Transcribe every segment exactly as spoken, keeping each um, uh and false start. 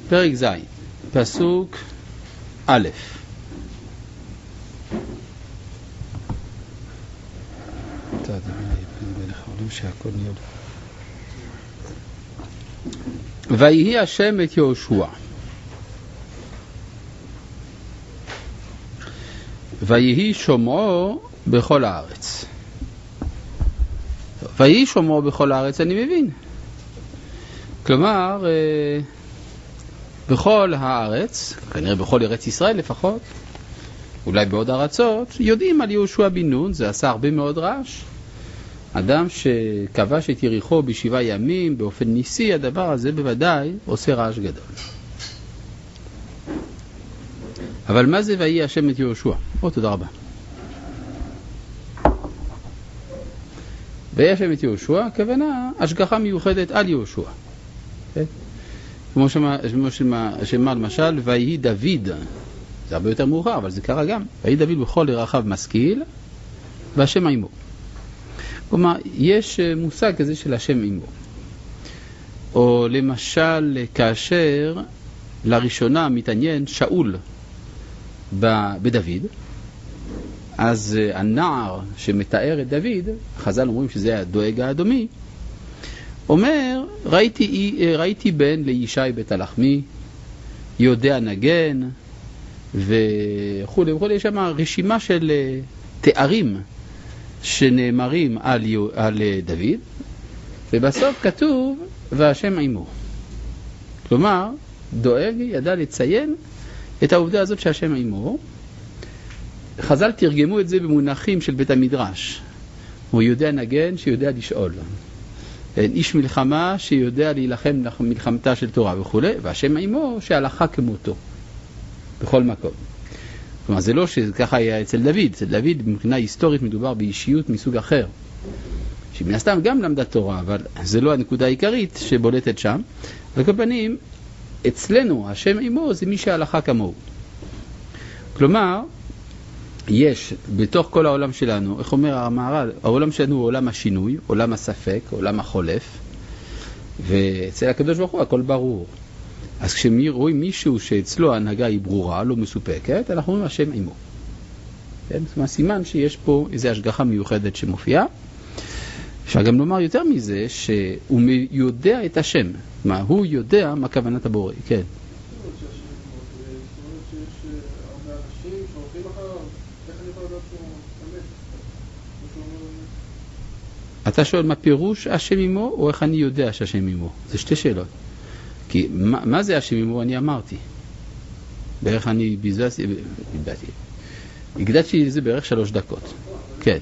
פרק ז', פסוק א'. ויהי השם את יהושע ויהי שומעו בכל הארץ. ויהי שומעו בכל הארץ, אני מבין. כלומר, בכל הארץ, כנראה בכל ארץ ישראל לפחות, אולי בעוד ארצות, יודעים על יהושע בן נון. זה עשה הרבה מאוד רעש. אדם שכבש את יריחו בשבעה ימים באופן ניסי, הדבר הזה בוודאי עושה רעש גדול. אבל מה זה ויהי השם את יהושע? או, תודה רבה. ויהי השם את יהושע, הכוונה השגחה מיוחדת על יהושע. כן? כמו שאמר למשל, ויהי דוד, זה הרבה יותר מאוחר, אבל זה קרה גם. ויהי דוד בכל דרכיו משכיל, והשם עמו. כלומר, יש מושג כזה של השם עמו. או למשל, כאשר לראשונה מתעניין שאול בדוד, אז הנער שמתאר את דוד, חז"ל אומרים שזה הדואג האדומי, אומר, ראיתי, ראיתי בן לישי בית הלחמי, יודע נגן, וכו' וכו'. יש שם רשימה של תארים שנאמרים על, על דוד, ובסוף כתוב, והשם עמו. כלומר, דואג ידע לציין את העובדה הזאת שהשם עמו. חז"ל תרגמו את זה במונחים של בית המדרש. הוא יודע נגן שיודע לשאול. איש מלחמה שיודע להילחם מלחמתה של תורה וכו'. והשם עמו שהלכה כמותו. בכל מקום. כלומר, זה לא שככה היה אצל דוד. אצל דוד, מבחינה היסטורית, מדובר באישיות מסוג אחר. שמן הסתם גם למדה תורה, אבל זה לא הנקודה העיקרית שבולטת שם. על כל פנים, אצלנו, השם עמו זה מי שהלכה כמוהו. כלומר, יש בתוך כל העולם שלנו, איך אומר המהר"ל, העולם שלנו הוא עולם השינוי, עולם הספק, עולם החולף, ואצל הקדוש ברוך הוא הכל ברור. אז כשרואים מישהו שאצלו ההנהגה היא ברורה, לא מסופקת, אנחנו אומרים השם עמו. כן? זאת אומרת, סימן שיש פה איזו השגחה מיוחדת שמופיעה. אפשר גם לומר יותר מזה, שהוא יודע את השם. מה, הוא יודע מה כוונת הבורא. כן. אתה שואל מה פירוש השם עמו, או איך אני יודע שהשם עמו? זה שתי שאלות. כי מה, מה זה השם עמו? אני אמרתי. בערך אני ביזזתי, איבדתי. הגדתי לזה בערך שלוש דקות. כן.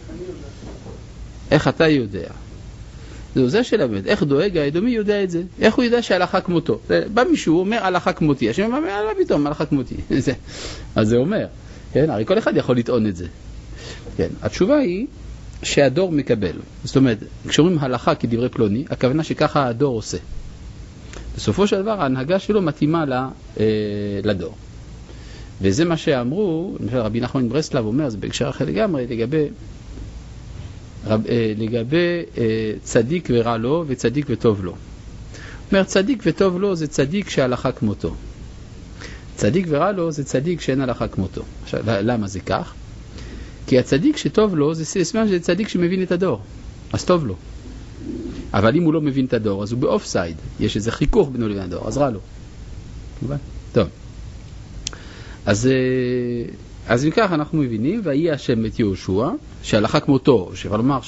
איך אתה יודע? זו זה שאלה באמת. איך דואג האדומי יודע את זה? איך הוא יודע שהלכה כמותו? בא מישהו, אומר הלכה כמותי. השם אומר, מה פתאום הלכה כמותי? אז זה אומר. כן? הרי כל אחד יכול לטעון את זה. כן. התשובה היא שהדור מקבל. זאת אומרת, כשאומרים הלכה כדברי פלוני, הכוונה שככה הדור עושה. בסופו של דבר, ההנהגה שלו מתאימה לדור. וזה מה שאמרו, למשל רבי נחמן מברסלב אומר, זה בהקשר אחר לגמרי, לגבי, רב, לגבי צדיק ורע לו וצדיק וטוב לו. אומר, צדיק וטוב לו זה צדיק שההלכה כמותו. צדיק ורע לו זה צדיק שאין הלכה כמותו. עכשיו, למה זה כך? כי הצדיק שטוב לו זה סימן שזה צדיק שמבין את הדור. אז טוב לו. אבל אם הוא לא מבין את הדור, אז הוא באופסייד. יש איזה חיכוך בינו לבין הדור, אז רע לו. טוב. אז, אז אם כך אנחנו מבינים, ויהי השם את יהושע, שהלכה כמותו, שאפשר לומר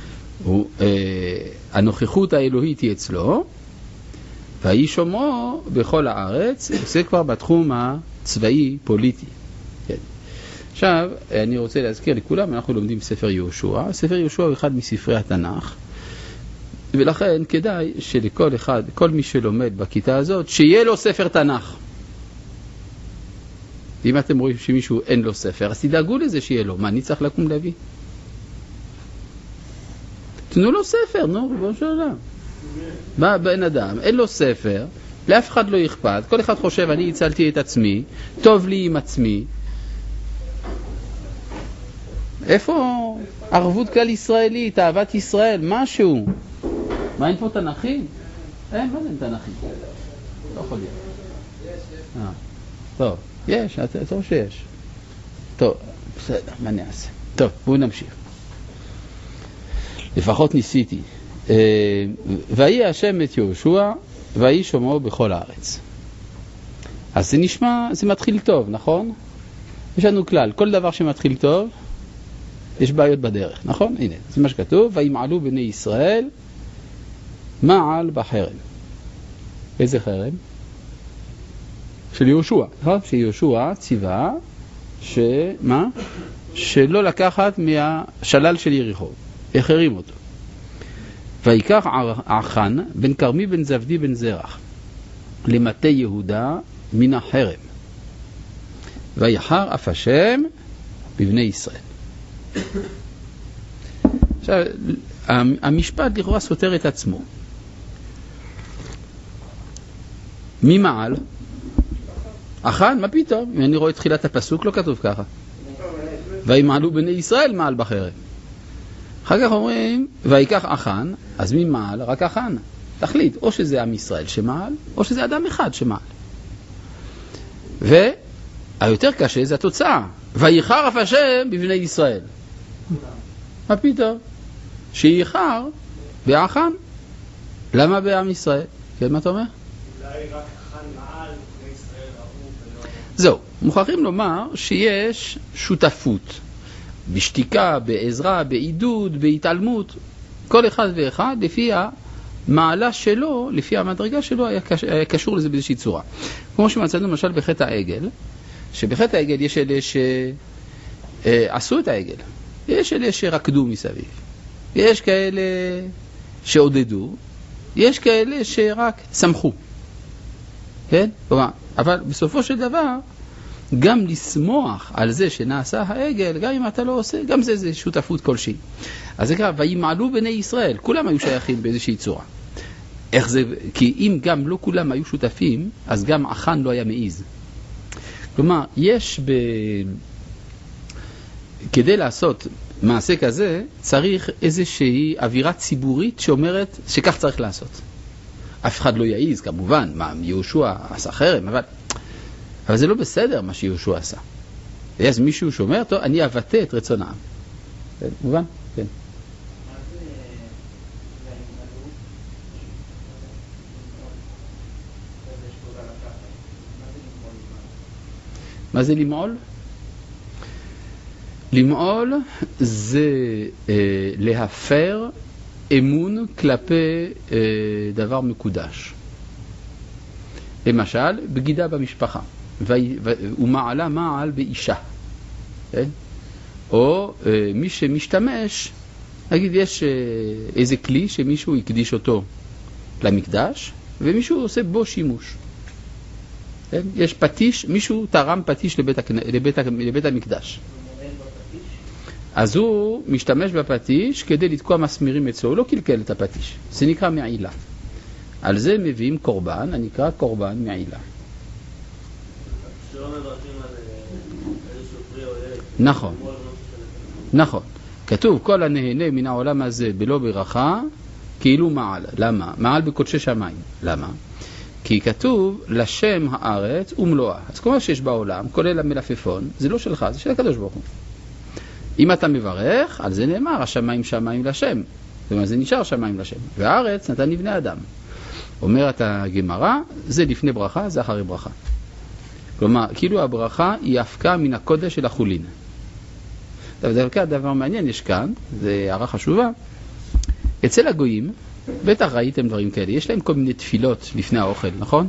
שהנוכחות האלוהית היא אצלו, ויהי שומעו בכל הארץ, זה כבר בתחום הצבאי פוליטי. כן. עכשיו, אני רוצה להזכיר לכולם, אנחנו לומדים ספר יהושע. ספר יהושע הוא אחד מספרי התנ"ך, ולכן כדאי שלכל אחד, כל מי שלומד בכיתה הזאת, שיהיה לו ספר תנ"ך. אם אתם רואים שמישהו אין לו ספר, אז תדאגו לזה שיהיה לו. מה, אני צריך לקום להביא? תנו לו ספר, נו, ריבונו של עולם. מה, בן אדם, אין לו ספר, לאף אחד לא אכפת, כל אחד חושב, אני הצלתי את עצמי, טוב לי עם עצמי. איפה ערבות כלל ישראלית, אהבת ישראל, משהו? מה, אין פה תנ"כים? אין, מה זה אין תנ"כים? לא יכול להיות. אה, טוב, יש, טוב שיש. טוב, בסדר, מה נעשה? טוב, בואו נמשיך. לפחות ניסיתי. ויהי השם את יהושע, ויהי שומעו בכל הארץ. אז זה נשמע, זה מתחיל טוב, נכון? יש לנו כלל, כל דבר שמתחיל טוב, יש בעיות בדרך, נכון? הנה, זה מה שכתוב, וימעלו בני ישראל, מעל בחרם. איזה חרם? של יהושע, נכון? שיהושע ציווה, שמה? שלא לקחת מהשלל של יריחו, החרים אותו. ויקח עכן בן כרמי בן זבדי בן זרח למטה יהודה מן החרם, ויחר אף השם בבני ישראל. עכשיו, המשפט לכאורה סותר את עצמו. מי מעל? עכן? מה פתאום? אם אני רואה את תחילת הפסוק לא כתוב ככה. וימעלו בני ישראל מעל בחרם. אחר כך אומרים, ויקח עכן, אז מי מעל? רק עכן. תחליט, או שזה עם ישראל שמעל, או שזה אדם אחד שמעל. והיותר קשה זה התוצאה. ויחר אף השם בבני ישראל. מה פתאום? שיחר בעכן. למה בעם ישראל? כן, מה אתה אומר? אולי רק עכן מעל בני ישראל ראו ולא... זהו, מוכרחים לומר שיש שותפות. בשתיקה, בעזרה, בעידוד, בהתעלמות. כל אחד ואחד לפי המעלה שלו, לפי המדרגה שלו, היה, קש... היה קשור לזה באיזושהי צורה. כמו שמצאנו למשל בחטא העגל, שבחטא העגל יש אלה שעשו את העגל. יש אלה שרקדו מסביב. יש כאלה שעודדו. יש כאלה שרק שמחו. כן? אבל בסופו של דבר, גם לשמוח על זה שנעשה העגל, גם אם אתה לא עושה, גם זה, זה שותפות כלשהי. אז זה קרה, וימעלו בני ישראל, כולם היו שייכים באיזושהי צורה. איך זה, כי אם גם לא כולם היו שותפים, אז גם עכן לא היה מעיז. כלומר, יש ב... כדי לעשות מעשה כזה, צריך איזושהי אווירה ציבורית שאומרת שכך צריך לעשות. אף אחד לא יעיז, כמובן, מה, יהושע עשה חרם, אבל... אבל זה לא בסדר מה שיהושע עשה. ויש מישהו שאומר, טוב, אני אבטא את רצון העם. מובן? כן. מה זה למעול? למעול זה אה, להפר אמון כלפי אה, דבר מקודש. למשל, בגידה במשפחה. ומעלה מעל באישה. כן? או אה, מי שמשתמש, נגיד יש אה, איזה כלי שמישהו יקדיש אותו למקדש, ומישהו עושה בו שימוש. כן? יש פטיש, מישהו תרם פטיש לבית, לבית, לבית המקדש. אז הוא משתמש בפטיש כדי לתקוע מסמירים אצלו, הוא לא קלקל את הפטיש. זה נקרא מעילה. על זה מביאים קורבן, הנקרא קורבן מעילה. שלא מברכים על איזשהו פרי או ילד. נכון, נכון. כתוב, כל הנהנה מן העולם הזה בלא ברכה, כאילו מעל. למה? מעל בקודשי שמיים. למה? כי כתוב, לשם הארץ ומלואה. אז כל מה שיש בעולם, כולל המלפפון, זה לא שלך, זה של הקדוש ברוך הוא. אם אתה מברך, על זה נאמר, השמיים שמיים לשם. זאת אומרת, זה נשאר שמיים לשם. והארץ נתן לבני אדם. אומרת הגמרא, זה לפני ברכה, זה אחרי ברכה. כלומר, כאילו הברכה היא הפקה מן הקודש של החולין. דווקא דבר מעניין יש כאן, זה הערה חשובה. אצל הגויים, בטח ראיתם דברים כאלה, יש להם כל מיני תפילות לפני האוכל, נכון?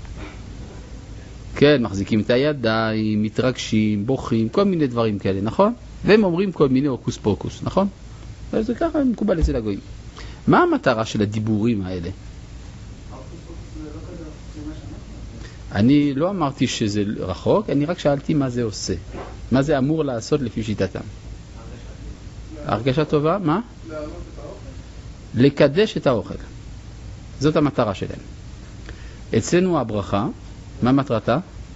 כן, מחזיקים את הידיים, מתרגשים, בוכים, כל מיני דברים כאלה, נכון? והם אומרים כל מיני אוקוס פוקוס, נכון? זה ככה מקובל אצל הגויים. מה המטרה של הדיבורים האלה? אני לא אמרתי שזה רחוק, אני רק שאלתי מה זה עושה. מה זה אמור לעשות לפי שיטתם? הרגשה טובה, מה? לקדש את האוכל. זאת המטרה שלהם. אצלנו הברכה, מה מטרתה?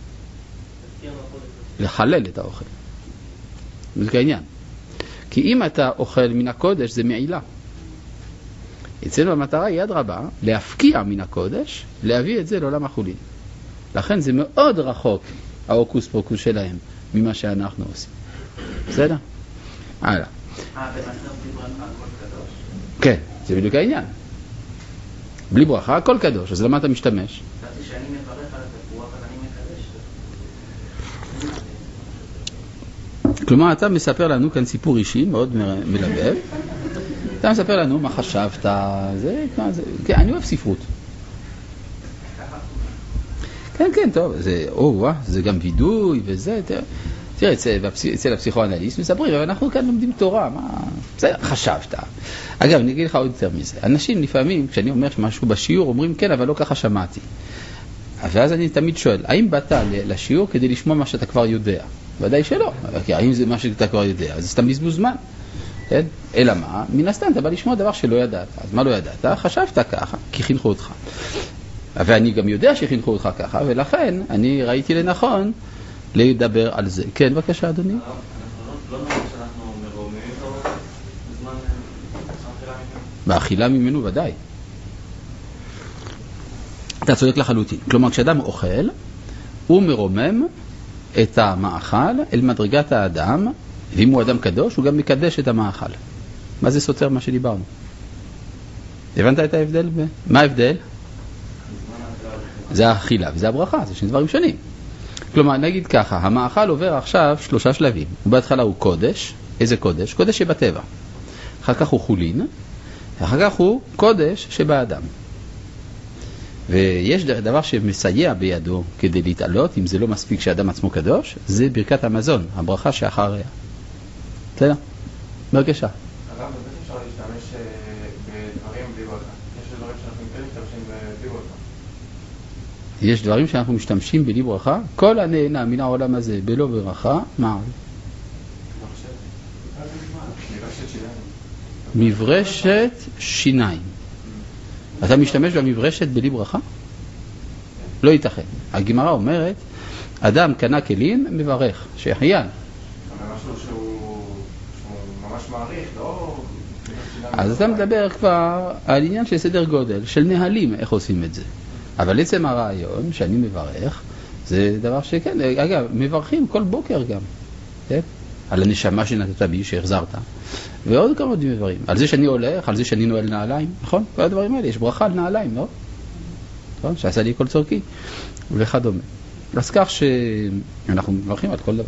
לחלל את האוכל. זה העניין. כי אם אתה אוכל מן הקודש, זה מעילה. אצלנו המטרה היא יד רבה, להפקיע מן הקודש, להביא את זה לעולם החולין. לכן זה מאוד רחוק, האוקוס פוקוס שלהם, ממה שאנחנו עושים. בסדר? הלאה. אה, במתנות בלי ברכה הכל קדוש? כן, זה בדיוק העניין. בלי ברכה הכל קדוש, אז למה אתה משתמש? חשבתי שאני מברך על התפוח, אז אני מקדש. כלומר, אתה מספר לנו כאן סיפור אישי מאוד מלבב. אתה מספר לנו מה חשבת, זה, זה, כן, אני אוהב ספרות. כן, כן, טוב, זה, או, וואה, זה גם וידוי וזה, תראה, תראה אצל, אצל הפסיכואנליסט מספרים, אבל אנחנו כאן לומדים תורה, מה, זה חשבת. אגב, אני אגיד לך עוד יותר מזה. אנשים לפעמים, כשאני אומר משהו בשיעור, אומרים, כן, אבל לא ככה שמעתי. ואז אני תמיד שואל, האם באת לשיעור כדי לשמוע מה שאתה כבר יודע? ודאי שלא, כי האם זה מה שאתה כבר יודע? אז סתם בזבוז זמן. כן? אלא מה? מן הסתם אתה בא לשמוע דבר שלא ידעת. אז מה לא ידעת? חשבת ככה, כי חינכו אותך. ואני גם יודע שחינכו אותך ככה, ולכן אני ראיתי לנכון לדבר על זה. כן, בבקשה, אדוני. אנחנו לא נראה שאנחנו מרוממים אותו בזמן אכילה ממנו? באכילה ממנו ודאי. אתה צודק לחלוטין. כלומר, כשאדם אוכל, הוא מרומם את המאכל אל מדרגת האדם, ואם הוא אדם קדוש, הוא גם מקדש את המאכל. מה זה סותר מה שדיברנו? הבנת את ההבדל? מה ההבדל? זה האכילה וזה הברכה, זה שני דברים שונים. כלומר, נגיד ככה, המאכל עובר עכשיו שלושה שלבים. בהתחלה הוא קודש. איזה קודש? קודש שבטבע. אחר כך הוא חולין, ואחר כך הוא קודש שבאדם. ויש דבר שמסייע בידו כדי להתעלות, אם זה לא מספיק שאדם עצמו קדוש, זה ברכת המזון, הברכה שאחריה. בסדר? בבקשה. אגב, באמת אפשר להשתמש בדברים בלי ברכה. יש דברים שאנחנו כן משתמשים בלי ברכה. יש דברים שאנחנו משתמשים בלי ברכה. כל הנהנה מן העולם הזה בלא ברכה, מה? מברשת שיניים. אתה משתמש במברשת בלי ברכה? לא ייתכן. הגמרא אומרת, אדם קנה כלים, מברך, שיחיין. משהו שהוא ממש מעריך, לא... אז אתה מדבר כבר על עניין של סדר גודל, של נהלים, איך עושים את זה. אבל עצם הרעיון שאני מברך, זה דבר שכן, אגב, מברכים כל בוקר גם, כן? על הנשמה שנתת בי, שהחזרת. ועוד כמה דברים. על זה שאני הולך, על זה שאני נועל נעליים, נכון? כל הדברים האלה, יש ברכה על נעליים, לא? נכון? שעשה לי כל צורכי, וכדומה. אז כך שאנחנו מברכים על כל דבר.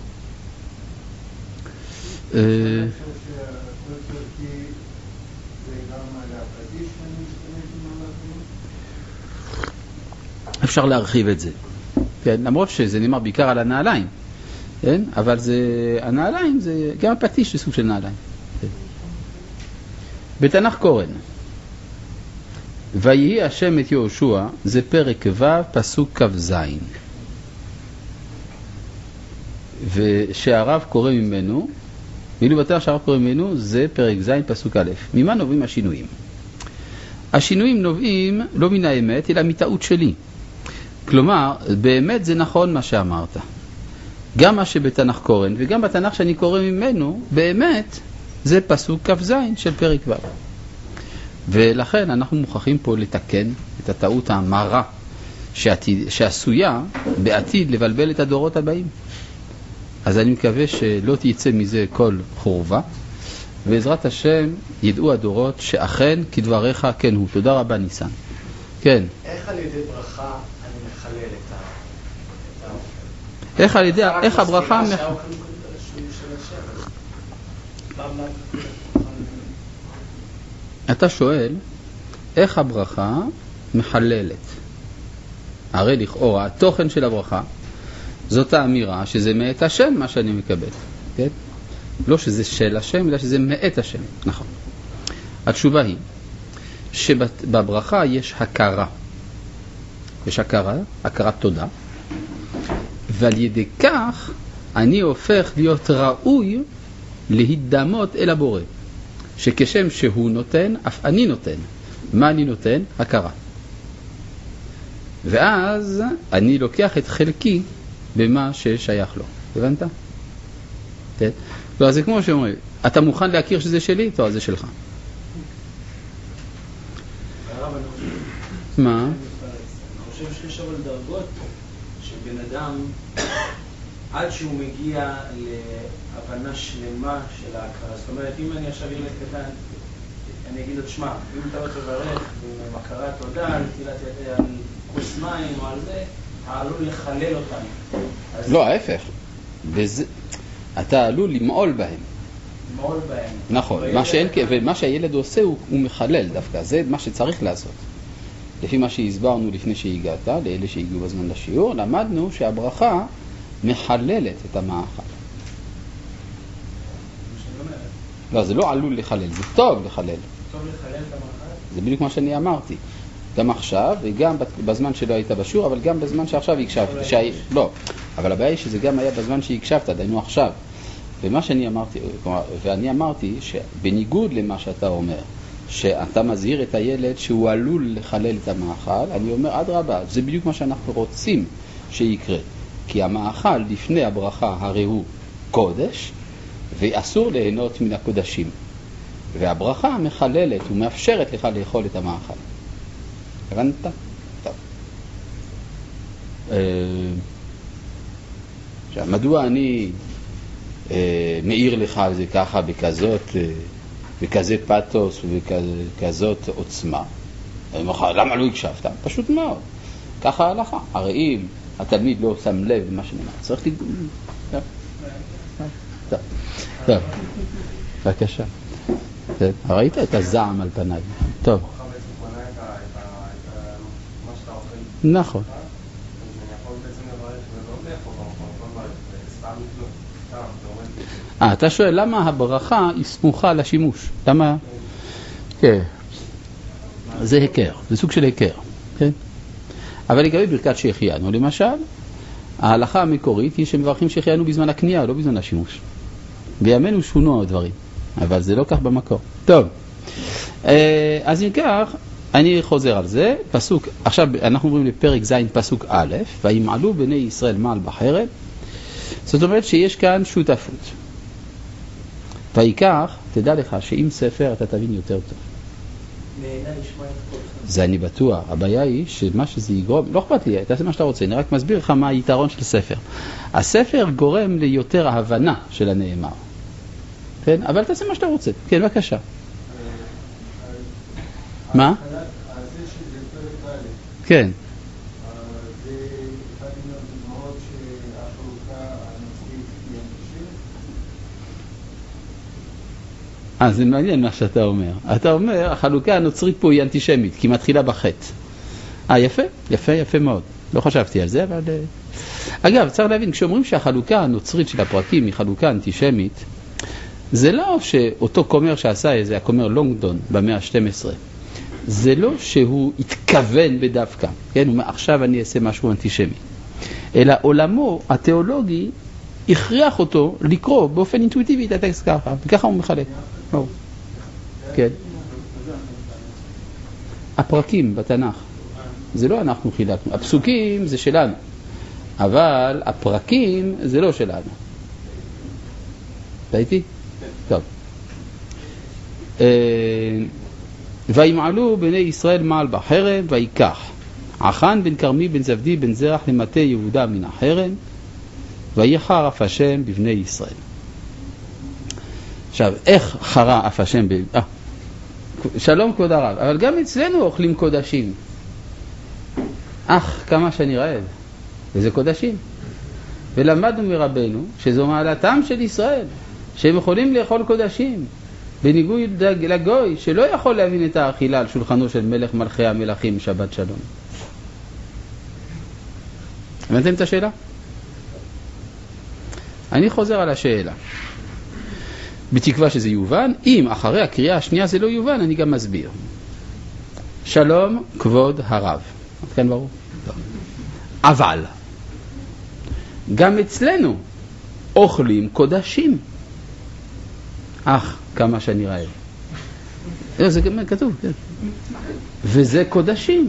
אפשר להרחיב את זה. כן? למרות שזה נאמר בעיקר על הנעליים. כן? אבל זה, הנעליים זה גם הפטיש זה סוג של נעליים. כן. בתנ"ך קורן. ויהי השם את יהושע, זה פרק ו' פסוק כ"ז. ושהרב קורא ממנו, ואילו בתנ"ך שהרב קורא ממנו, זה פרק ז' פסוק א'. ממה נובעים השינויים? השינויים נובעים לא מן האמת, אלא מטעות שלי. כלומר, באמת זה נכון מה שאמרת. גם מה שבתנ"ך קורן וגם בתנ"ך שאני קורא ממנו, באמת זה פסוק כ"ז של פרק ו'. ולכן אנחנו מוכרחים פה לתקן את הטעות המרה שעתיד, שעשויה בעתיד לבלבל את הדורות הבאים. אז אני מקווה שלא תייצא מזה כל חורבה, ובעזרת השם ידעו הדורות שאכן כדבריך כן הוא. תודה רבה ניסן. כן. איך על ידי ברכה אני מחלל את ה... איך על ידי, איך הברכה... אתה שואל, איך הברכה מחללת? הרי לכאורה, התוכן של הברכה, זאת האמירה שזה מאת השם מה שאני מקבל. כן? לא שזה של השם, אלא שזה מאת השם. נכון. התשובה היא, שבברכה יש הכרה. יש הכרה, הכרת תודה. ועל ידי כך אני הופך להיות ראוי להידמות אל הבורא. שכשם שהוא נותן, אף אני נותן. מה אני נותן? הכרה. ואז אני לוקח את חלקי במה ששייך לו. הבנת? כן? לא, זה כמו שאומרים, אתה מוכן להכיר שזה שלי? טוב, זה שלך. מה? אני חושב שיש אבל דרגות שבן אדם, עד שהוא מגיע להבנה שלמה של ההכרה. זאת אומרת, אם אני עכשיו ילד קטן, אני אגיד לו, תשמע, אם אתה לא תברך עם הכרת תודה על נטילת ידי על כוס מים או על זה, אתה עלול לחלל אותם. לא, ההפך. בזה... אתה עלול למעול בהם. למעול בהם. נכון. מה שאין... ומה שהילד עושה הוא, הוא מחלל דווקא. זה מה שצריך לעשות. לפי מה שהסברנו לפני שהגעת, לאלה שהגיעו בזמן לשיעור, למדנו שהברכה מחללת את המאכל. לא, זה לא עלול לחלל, זה טוב לחלל. טוב לחלל את המאכל? זה בדיוק מה שאני אמרתי. גם עכשיו, וגם בזמן שלא היית בשיעור, אבל גם בזמן שעכשיו הקשבת. שה... לא, אבל הבעיה היא שזה גם היה בזמן שהקשבת, דיינו עכשיו. ומה שאני אמרתי, ואני אמרתי שבניגוד למה שאתה אומר, שאתה מזהיר את הילד שהוא עלול לחלל את המאכל, אני אומר עד רבה, זה בדיוק מה שאנחנו רוצים שיקרה. כי המאכל לפני הברכה הרי הוא קודש, ואסור ליהנות מן הקודשים. והברכה מחללת ומאפשרת לך לאכול את המאכל. הבנת? טוב. עכשיו, מדוע אני מעיר לך על זה ככה בכזאת, בכזה פאטוס ובכזאת עוצמה? למה לא הקשבת? פשוט מאוד. ככה הלכה. הרי אם התלמיד לא שם לב למה שנאמר, צריך לגמור. טוב. טוב. טוב. בבקשה. ראית את הזעם על פניי. טוב. נכון. אה, אתה שואל למה הברכה היא סמוכה לשימוש? למה? כן. זה היכר, זה סוג של היכר. כן? אבל לגבי ברכת שהחיינו, למשל, ההלכה המקורית היא שמברכים שהחיינו בזמן הקנייה, לא בזמן השימוש. בימינו שונו הדברים, אבל זה לא כך במקור. טוב, אז אם כך, אני חוזר על זה. פסוק, עכשיו אנחנו עוברים לפרק ז' פסוק א', וימעלו בני ישראל מעל בחרב. זאת אומרת שיש כאן שותפות. ויקח, תדע לך שאם ספר אתה תבין יותר טוב. זה אני בטוח. הבעיה היא שמה שזה יגרום, לא אכפת לי, תעשה מה שאתה רוצה, אני רק מסביר לך מה היתרון של ספר. הספר גורם ליותר ההבנה של הנאמר. כן? אבל תעשה מה שאתה רוצה. כן, בבקשה. מה? כן. אה, זה מעניין מה שאתה אומר. אתה אומר, החלוקה הנוצרית פה היא אנטישמית, כי היא מתחילה בחטא. אה, יפה, יפה, יפה מאוד. לא חשבתי על זה, אבל... אגב, צריך להבין, כשאומרים שהחלוקה הנוצרית של הפרקים היא חלוקה אנטישמית, זה לא שאותו כומר שעשה איזה, הכומר לונגדון במאה ה-שתים עשרה, זה לא שהוא התכוון בדווקא, כן? הוא אומר, עכשיו אני אעשה משהו אנטישמי. אלא עולמו התיאולוגי הכריח אותו לקרוא באופן אינטואיטיבי את הטקסט ככה, וככה הוא מחלק. כן. הפרקים בתנ"ך, זה לא אנחנו חילקנו. הפסוקים זה שלנו, אבל הפרקים זה לא שלנו. ראיתי? טוב. וימעלו בני ישראל מעל בחרב, ויקח עכן בן כרמי בן זבדי בן זרח למטה יהודה מן החרב, ויחר אף השם בבני ישראל. עכשיו, איך חרה אף השם? ב... אה, שלום כבוד הרב, אבל גם אצלנו אוכלים קודשים. אך, כמה שאני רעב. וזה קודשים. ולמדנו מרבנו שזו מעלתם של ישראל, שהם יכולים לאכול קודשים, בניגוד לגוי, שלא יכול להבין את האכילה על שולחנו של מלך מלכי המלכים, שבת שלום. הבנתם את השאלה? אני חוזר על השאלה. בתקווה שזה יובן. אם אחרי הקריאה השנייה זה לא יובן, אני גם מסביר. שלום כבוד הרב. כן, ברור? אבל גם אצלנו אוכלים קודשים. אך, כמה שאני רעב. זה כתוב, כן. וזה קודשים.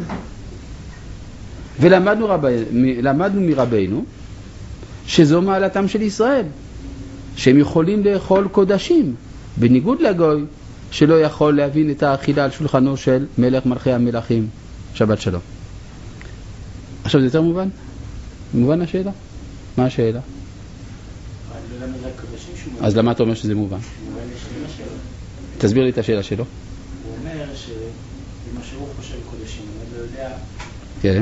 ולמדנו רב... למדנו מרבנו שזו מעלתם של ישראל, שהם יכולים לאכול קודשים, בניגוד לגוי שלא יכול להבין את האכילה על שולחנו של מלך מלכי המלכים, שבת שלום. עכשיו זה יותר מובן? מובן השאלה? מה השאלה? אני לא יודע מה זה הקודשים שהוא מובן. אז למה אתה אומר שזה מובן? מובן לשאלה שלו. תסביר לי את השאלה שלו. הוא אומר שבמה שהוא חושב קודשים, אני לא יודע כן.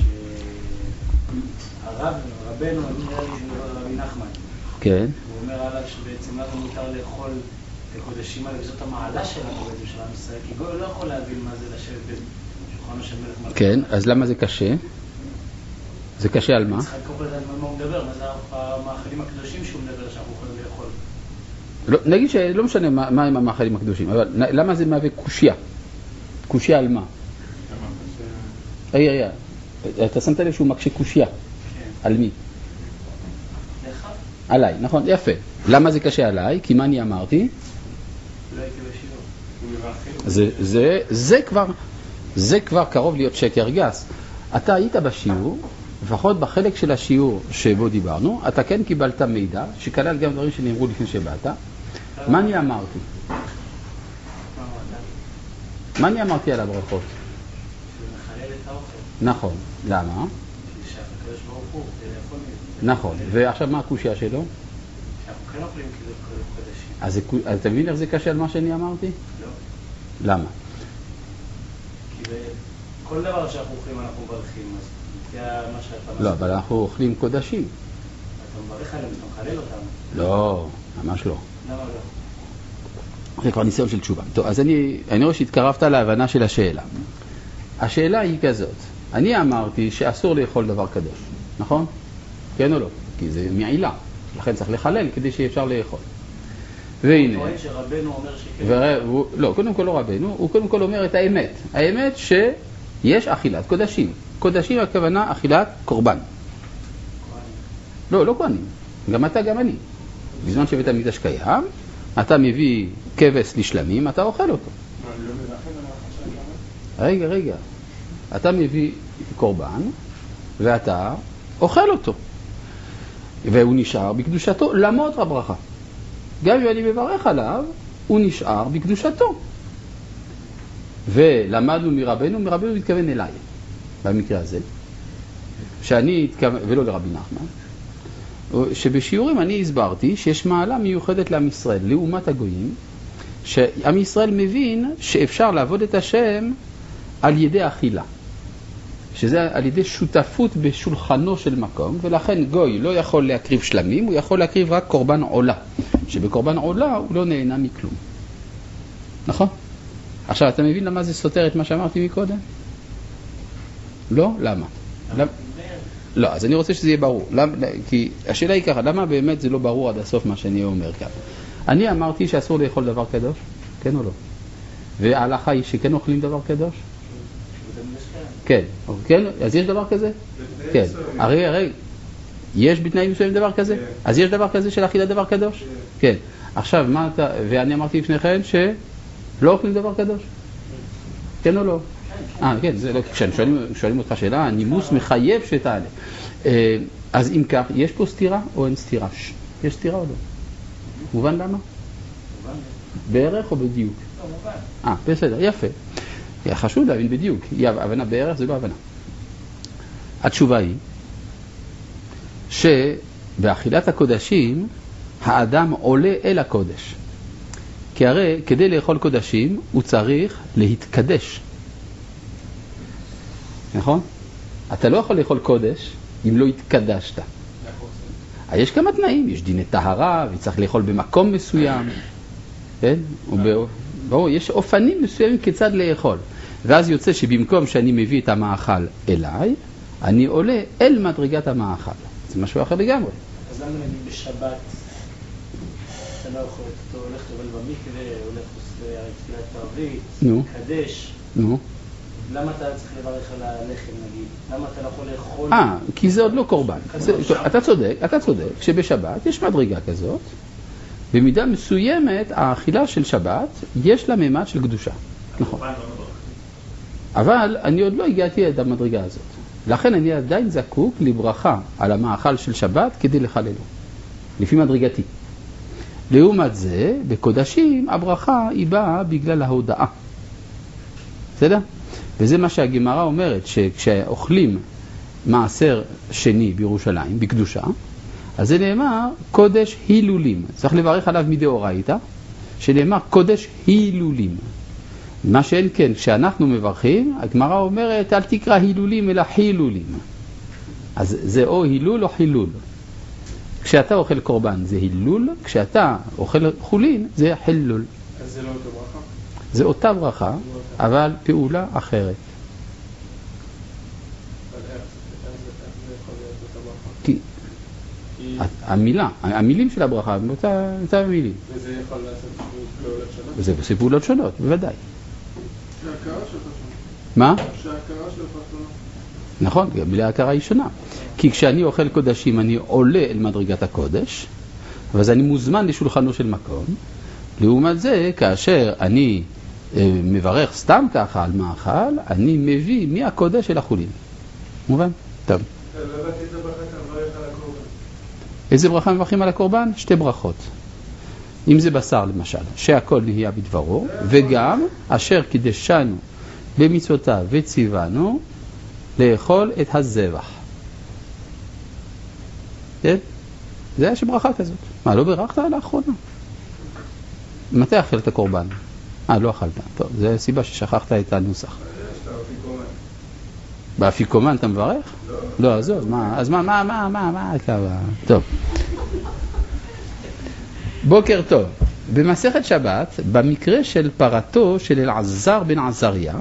שהרב, רבנו, אני נראה לי שהוא רבי נחמן. כן. הוא אומר עליו שבעצם לנו מותר לאכול קודשים האלה, וזאת המעלה שלנו בעצם של עם ישראל, כי גוי לא יכול להבין מה זה לשבת בשולחנו של מלך מלכות. כן, אז למה זה קשה? זה קשה על מה? צריך לקרוא לדעת מה הוא מדבר, מה זה המאכלים הקדושים שהוא מדבר שאנחנו יכולים לאכול. לא, נגיד שלא משנה מה, מה עם המאכלים הקדושים, אבל למה זה מהווה קושיה? קושיה על מה? רגע, רגע, אתה שמת לב שהוא מקשה קושיה. כן. על מי? לך? עליי, נכון, יפה. למה זה קשה עליי? כי מה אני אמרתי? לא הייתי בשיעור. זה, זה, זה כבר, זה כבר קרוב להיות שקר גס. אתה היית בשיעור, לפחות בחלק של השיעור שבו דיברנו, אתה כן קיבלת מידע, שכלל גם דברים שנאמרו לפני שבאת. מה אני אמרתי? מה אני אמרתי על הברכות? שהוא מחלל את האוכל. נכון. למה? שהקדוש ברוך הוא, זה יכול להיות. נכון. ועכשיו מה הקושיה שלו? שאנחנו כן אוכלים כאילו קודשים. אז זה, אז אתה מבין איך זה קשה על מה שאני אמרתי? לא. למה? כי כל דבר שאנחנו אוכלים אנחנו מברכים, אז זה מה שאתה... לא, אבל אנחנו אוכלים קודשים. אתה מברך עליהם, אתה מחלל אותם. לא, ממש לא. למה לא? זה כבר ניסיון של תשובה. טוב, אז אני, אני רואה שהתקרבת להבנה של השאלה. השאלה היא כזאת. אני אמרתי שאסור לאכול דבר קדוש, נכון? כן או לא? כי זה מעילה. לכן צריך לחלל כדי שאפשר לאכול. והנה... הוא טוען שרבנו אומר שכן. ור... הוא... לא, קודם כל לא רבנו, הוא קודם כל אומר את האמת. האמת שיש אכילת קודשים. קודשים הכוונה אכילת קורבן. לא, לא כהנים. גם אתה, גם אני. בזמן שבית המקדש קיים, אתה מביא כבש לשלמים, אתה אוכל אותו. רגע, רגע. אתה מביא קורבן, ואתה אוכל אותו. והוא נשאר בקדושתו, למרות הברכה. גם אם אני מברך עליו, הוא נשאר בקדושתו. ולמדנו מרבנו, מרבנו מתכוון אליי, במקרה הזה, שאני התכוון, ולא לרבי נחמן, שבשיעורים אני הסברתי שיש מעלה מיוחדת לעם ישראל, לעומת הגויים, שעם ישראל מבין שאפשר לעבוד את השם על ידי אכילה. שזה על ידי שותפות בשולחנו של מקום, ולכן גוי לא יכול להקריב שלמים, הוא יכול להקריב רק קורבן עולה. שבקורבן עולה הוא לא נהנה מכלום. נכון? עכשיו, אתה מבין למה זה סותר את מה שאמרתי מקודם? לא? למה? למה? לא, אז אני רוצה שזה יהיה ברור. למה, כי השאלה היא ככה, למה באמת זה לא ברור עד הסוף מה שאני אומר כאן? אני אמרתי שאסור לאכול דבר קדוש, כן או לא? וההלכה היא שכן אוכלים דבר קדוש? כן, כן, אז יש דבר כזה? כן, הרי, הרי, יש בתנאים מסוימים דבר כזה? אז יש דבר כזה של אכילת דבר קדוש? כן, עכשיו, מה אתה, ואני אמרתי לפניכם שלא אוכלים דבר קדוש? כן או לא? אה, כן, זה לא, כששואלים אותך שאלה, הנימוס מחייב שתעלה. אז אם כך, יש פה סתירה או אין סתירה? יש סתירה או לא? מובן למה? בערך או בדיוק? לא, מובן. אה, בסדר, יפה. חשוב להבין בדיוק, היא הבנה בערך, זה לא הבנה. התשובה היא שבאכילת הקודשים האדם עולה אל הקודש. כי הרי כדי לאכול קודשים הוא צריך להתקדש. נכון? אתה לא יכול לאכול קודש אם לא התקדשת. יש כמה תנאים, יש דיני טהרה וצריך לאכול במקום מסוים. כן? ברור, יש אופנים מסוימים כיצד לאכול. ואז יוצא שבמקום שאני מביא את המאכל אליי, אני עולה אל מדרגת המאכל. זה משהו אחר לגמרי. אז למה נגיד בשבת, אתה לא יכול, אתה הולך לבל במקווה, הולך לתפילת ערבית, נו. קדש. נו. למה אתה צריך לברך על הלחם נגיד? למה אתה לא יכול לאכול? אה, כי זה עוד לא קורבן. זה, אתה צודק, אתה צודק, שבשבת יש מדרגה כזאת, במידה מסוימת האכילה של שבת יש לה ממד של קדושה. נכון. אבל אני עוד לא הגעתי עד המדרגה הזאת. לכן אני עדיין זקוק לברכה על המאכל של שבת כדי לחללו. לפי מדרגתי. לעומת זה, בקודשים הברכה היא באה בגלל ההודעה. בסדר? וזה מה שהגמרא אומרת, שכשאוכלים מעשר שני בירושלים, בקדושה, אז זה נאמר קודש הילולים. צריך לברך עליו מדאורייתא, שנאמר קודש הילולים. מה שאין כן, כשאנחנו מברכים, הגמרא אומרת, אל תקרא הילולים אלא חילולים. אז זה או הילול או חילול. כשאתה אוכל קורבן זה הילול, כשאתה אוכל חולין זה חילול. אז זה לא אותו ברכה? זה אותה ברכה, אבל פעולה אחרת. כי המילה, המילים של הברכה הם אותה מילים. וזה יכול לעשות פעולות שונות? וזה עושה פעולות שונות, בוודאי. שההכרה שלך שונה. מה? שההכרה שלך שונה. נכון, גם מילה ההכרה היא שונה. כי כשאני אוכל קודשים אני עולה אל מדרגת הקודש, ואז אני מוזמן לשולחנו של מקום. לעומת זה, כאשר אני אה, מברך סתם ככה על מאכל, אני מביא מהקודש אל החולין. מובן? טוב. לא הבאתי את הברכה, אתה מברך על הקורבן. איזה ברכה מברכים על הקורבן? שתי ברכות. אם זה בשר למשל, שהכל נהיה בדברו, וגם אשר קידשנו במצוותיו וציוונו לאכול את הזבח. כן? זה היה שברכה כזאת. מה, לא ברכת לאחרונה? מתי אכלת הקורבן? אה, לא אכלת. טוב, זה הסיבה ששכחת את הנוסח. באפיקומן אתה מברך? לא. לא, אז לא, מה, אז מה, מה, מה, מה, מה, מה, טוב. בוקר טוב. במסכת שבת, במקרה של פרתו של אלעזר בן עזריה,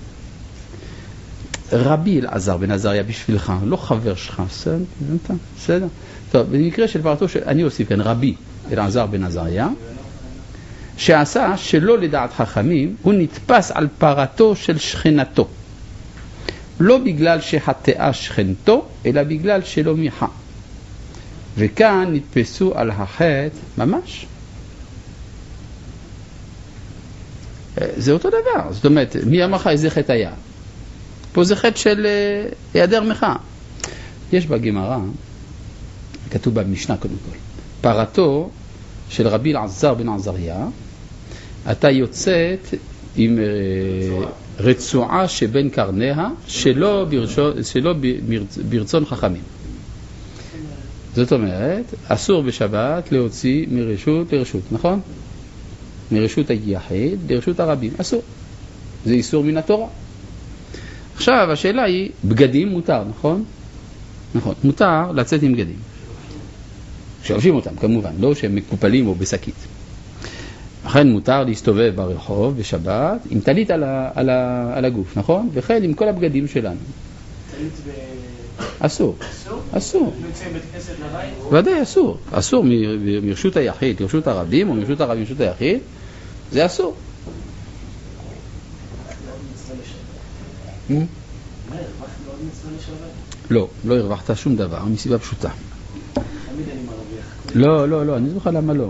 רבי אלעזר בן עזריה בשבילך, לא חבר שלך, בסדר? בסדר? טוב, במקרה של פרתו של, אני אוסיף כאן, רבי אלעזר בן עזריה, שעשה שלא לדעת חכמים, הוא נתפס על פרתו של שכנתו. לא בגלל שחטאה שכנתו, אלא בגלל שלא מיחה. וכאן נתפסו על החטא ממש. זה אותו דבר. זאת אומרת, מי אמר לך איזה חטא היה? פה זה חטא של היעדר מחאה. יש בגמרא, כתוב במשנה קודם כל, פרתו של רבי אלעזר בן עזריה, אתה יוצאת עם רצועה שבין קרניה, שלא ברצון, שלא ברצון חכמים. זאת אומרת, אסור בשבת להוציא מרשות לרשות, נכון? מרשות היחיד לרשות הרבים, אסור. זה איסור מן התורה. עכשיו, השאלה היא, בגדים מותר, נכון? נכון, מותר לצאת עם בגדים. שאופשים אותם, כמובן, לא שהם מקופלים או בשקית. לכן מותר להסתובב ברחוב בשבת עם טלית על, ה, על, ה, על הגוף, נכון? וכן עם כל הבגדים שלנו. טלית ב... אסור. אסור? אסור. יוצאים בית כנסת לבית? ודאי אסור. אסור מ- מרשות היחיד לרשות הרבים, או מרשות הרבים לרשות היחיד, זה אסור. לא, לא הרווחת שום דבר, מסיבה פשוטה. לא, לא, לא, אני זוכר למה לא.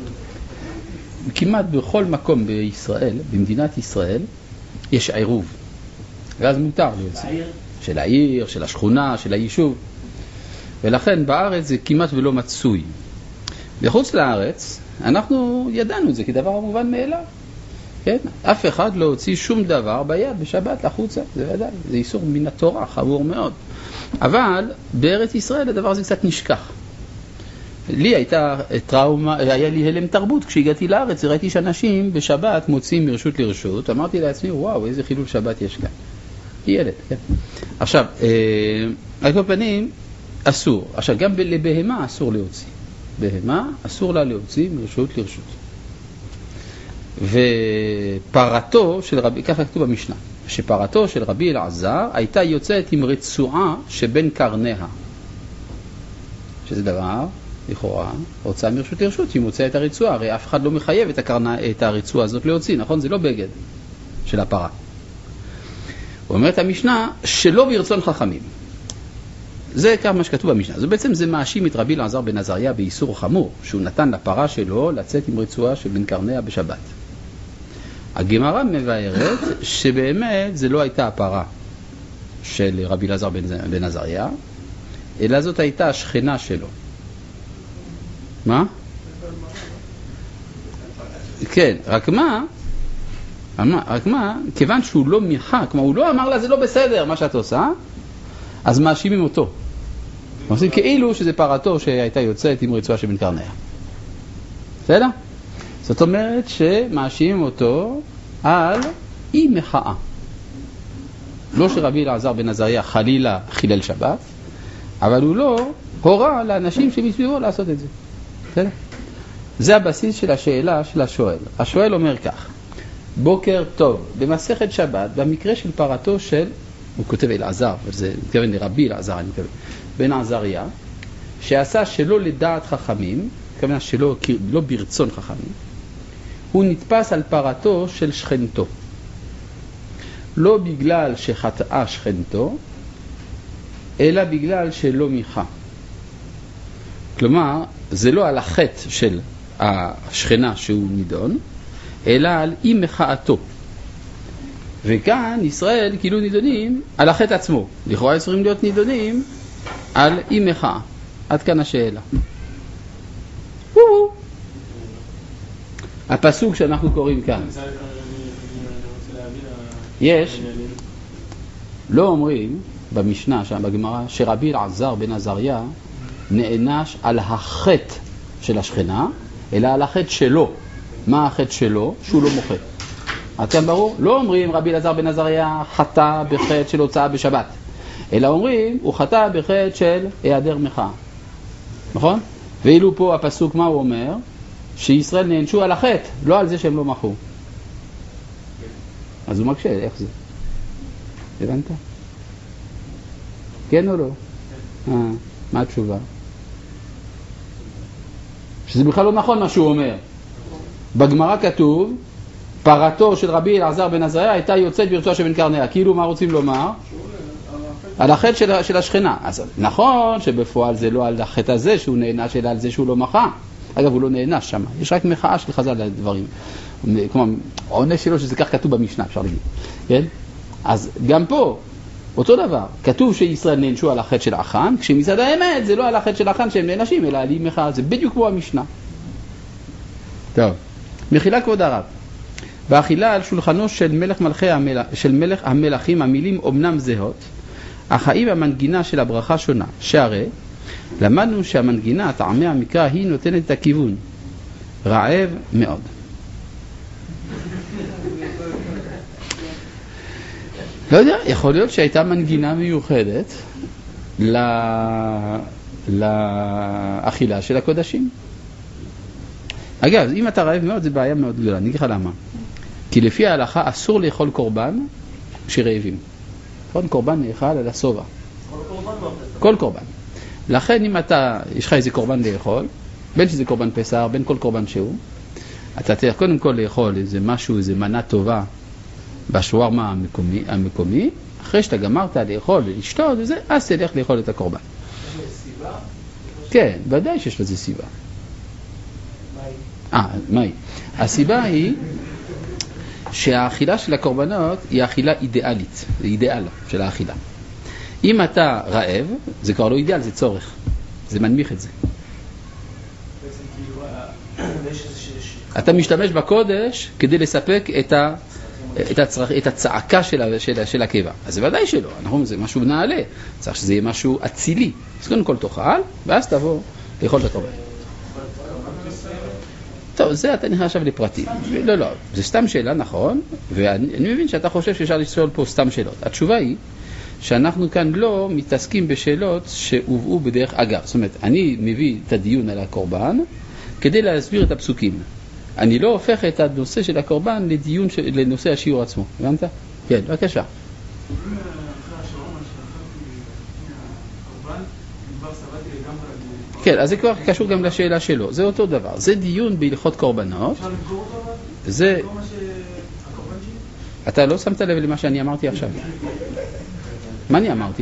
כמעט בכל מקום בישראל, במדינת ישראל, יש עירוב. ואז מותר להוציא. של העיר, של השכונה, של היישוב. ולכן בארץ זה כמעט ולא מצוי. בחוץ לארץ, אנחנו ידענו את זה כדבר המובן מאליו. כן? אף אחד לא הוציא שום דבר ביד בשבת החוצה, זה ודאי. זה איסור מן התורה, חמור מאוד. אבל בארץ ישראל הדבר הזה קצת נשכח. לי הייתה טראומה, היה לי הלם תרבות. כשהגעתי לארץ ראיתי שאנשים בשבת מוצאים מרשות לרשות. אמרתי לעצמי, וואו, איזה חילול שבת יש כאן. ילד, כן. עכשיו, על כל פנים, אסור. עכשיו, גם לבהמה אסור להוציא. בהמה אסור לה להוציא מרשות לרשות. ופרתו של רבי, ככה כתוב במשנה, שפרתו של רבי אלעזר הייתה יוצאת עם רצועה שבין קרניה. שזה דבר, לכאורה, הוצאה מרשות לרשות, היא מוצאה את הרצועה, הרי אף אחד לא מחייב את, הקרנה, את הרצועה הזאת להוציא, נכון? זה לא בגד של הפרה. הוא אומר את המשנה שלא ברצון חכמים. זה כמה שכתוב במשנה. זה בעצם זה מאשים את רבי אלעזר בן עזריה באיסור חמור, שהוא נתן לפרה שלו לצאת עם רצועה שבין קרניה בשבת. הגמרא מבארת שבאמת זה לא הייתה הפרה של רבי אלעזר בן עזריה, אלא זאת הייתה השכנה שלו. מה? כן, רק מה? רק מה, כיוון שהוא לא מיכה, כמו הוא לא אמר לה זה לא בסדר מה שאת עושה, אז מאשימים אותו. עושים כאילו שזה פרתו שהייתה יוצאת עם רצועה שבן קרניה. בסדר? זאת אומרת שמאשימים אותו על אי מחאה. לא שרבי אלעזר בן עזריה חלילה חילל שבת, אבל הוא לא הורה לאנשים שמסביבו לעשות את זה. בסדר? זה הבסיס של השאלה של השואל. השואל אומר כך, בוקר טוב, במסכת שבת, במקרה של פרתו של, הוא כותב אלעזר, וזה מתכוון לרבי אלעזר, אני מתכוון, בן עזריה, שעשה שלא לדעת חכמים, כמובן שלא לא ברצון חכמים, הוא נתפס על פרתו של שכנתו. לא בגלל שחטאה שכנתו, אלא בגלל שלא מיכה. כלומר, זה לא על החטא של השכנה שהוא נידון, אלא על אי מחאתו. וכאן ישראל כאילו נידונים על החטא עצמו. לכאורה צריכים להיות נידונים על אי מחאה. עד כאן השאלה. הפסוק שאנחנו קוראים כאן. יש, לא אומרים במשנה שם בגמרא שרבי אלעזר בן עזריה נענש על החטא של השכנה, אלא על החטא שלו. מה החטא שלו? שהוא לא מוחה. עד כאן ברור? לא אומרים רבי אלעזר בן עזריה חטא בחטא של הוצאה בשבת, אלא אומרים הוא חטא בחטא של היעדר מחאה. נכון? ואילו פה הפסוק מה הוא אומר? שישראל נענשו על החטא, לא על זה שהם לא מחו. אז הוא מקשה, איך זה? הבנת? כן או לא? אה, מה התשובה? שזה בכלל לא נכון מה שהוא אומר. בגמרא כתוב, פרתו של רבי אלעזר בן עזריה הייתה יוצאת ברצועה שבן קרניה. כאילו מה רוצים לומר? על החטא של, של השכנה. אז נכון שבפועל זה לא על החטא הזה שהוא נענש, אלא על זה שהוא לא מחה. אגב, הוא לא נענש שם. יש רק מחאה של חז"ל לדברים. כלומר, עונש שלו שזה כך כתוב במשנה, אפשר להגיד. כן? אז גם פה, אותו דבר. כתוב שישראל נענשו על החטא של החן, כשמצד האמת זה לא על החטא של החן שהם נענשים, אלא על אי מחאה. זה בדיוק כמו המשנה. טוב. מחילה כבוד הרב. באכילה על שולחנו של מלך מלכי המלך, של מלך המלכים המילים אומנם זהות, אך האם המנגינה של הברכה שונה? שהרי למדנו שהמנגינה, טעמי המקרא, היא נותנת את הכיוון. רעב מאוד. לא יודע, יכול להיות שהייתה מנגינה מיוחדת לאכילה של הקודשים. אגב, אם אתה רעב מאוד, זה בעיה מאוד גדולה. אני אגיד לך למה. כי לפי ההלכה אסור לאכול קורבן כשרעבים. נכון? קורבן נאכל על הסובה. כל קורבן. לכן אם אתה, יש לך איזה קורבן לאכול, בין שזה קורבן פסח, בין כל קורבן שהוא, אתה צריך קודם כל לאכול איזה משהו, איזה מנה טובה בשווארמה המקומי, המקומי. אחרי שאתה גמרת לאכול ולשתות וזה, אז תלך לאכול את הקורבן. יש לזה סיבה? כן, ודאי שיש לזה סיבה. אה, מה היא? הסיבה היא שהאכילה של הקורבנות היא אכילה אידיאלית, זה אידיאל של האכילה. אם אתה רעב, זה כבר לא אידיאל, זה צורך. זה מנמיך את זה. בעצם כאילו, אתה משתמש בקודש כדי לספק את ה... את, הצרכ... את הצעקה של, של, של הקיבה. אז זה ודאי שלא, אנחנו, זה משהו נעלה, צריך שזה יהיה משהו אצילי. אז קודם כל תאכל, ואז תבוא לאכול את הקורבן. טוב, זה אתה נכנס עכשיו לפרטים. לא, לא, זה סתם שאלה, נכון, ואני מבין שאתה חושב שאפשר לשאול פה סתם שאלות. התשובה היא שאנחנו כאן לא מתעסקים בשאלות שהובאו בדרך אגב. זאת אומרת, אני מביא את הדיון על הקורבן כדי להסביר את הפסוקים. אני לא הופך את הנושא של הקורבן לדיון ש... לנושא השיעור עצמו. הבנת? כן, בבקשה. כן, אז זה כבר קשור גם לשאלה שלו. זה אותו דבר. זה דיון בהלכות קורבנות. זה... אתה לא שמת לב למה שאני אמרתי עכשיו. מה אני אמרתי?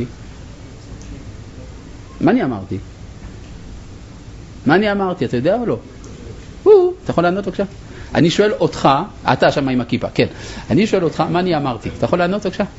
מה אני אמרתי? מה אני אמרתי? אתה יודע או לא? אתה יכול לענות בבקשה? אני שואל אותך, אתה שם עם הכיפה, כן. אני שואל אותך, מה אני אמרתי? אתה יכול לענות בבקשה?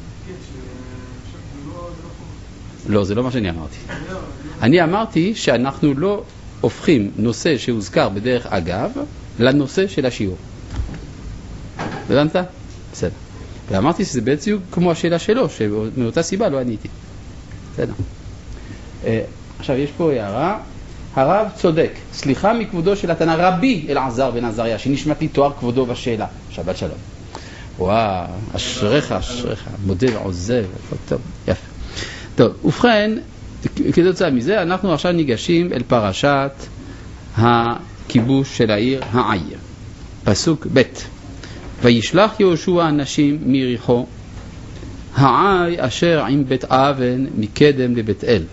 לא, זה לא מה שאני אמרתי. אני אמרתי שאנחנו לא הופכים נושא שהוזכר בדרך אגב לנושא של השיעור. הבנת? בסדר. ואמרתי שזה בעצם כמו השאלה שלו, שמאותה סיבה לא עניתי. בסדר. עכשיו יש פה הערה. הרב צודק, סליחה מכבודו של התנא רבי אלעזר בן עזריה, שנשמט לי תואר כבודו בשאלה. שבת שלום. וואו, אשריך, אשריך, מודה ועוזב, טוב, יפה. טוב, ובכן, כתוצאה מזה, אנחנו עכשיו ניגשים אל פרשת הכיבוש של העיר העי. פסוק ב' וישלח יהושע אנשים מיריחו, העי אשר עם בית אבן מקדם לבית אל.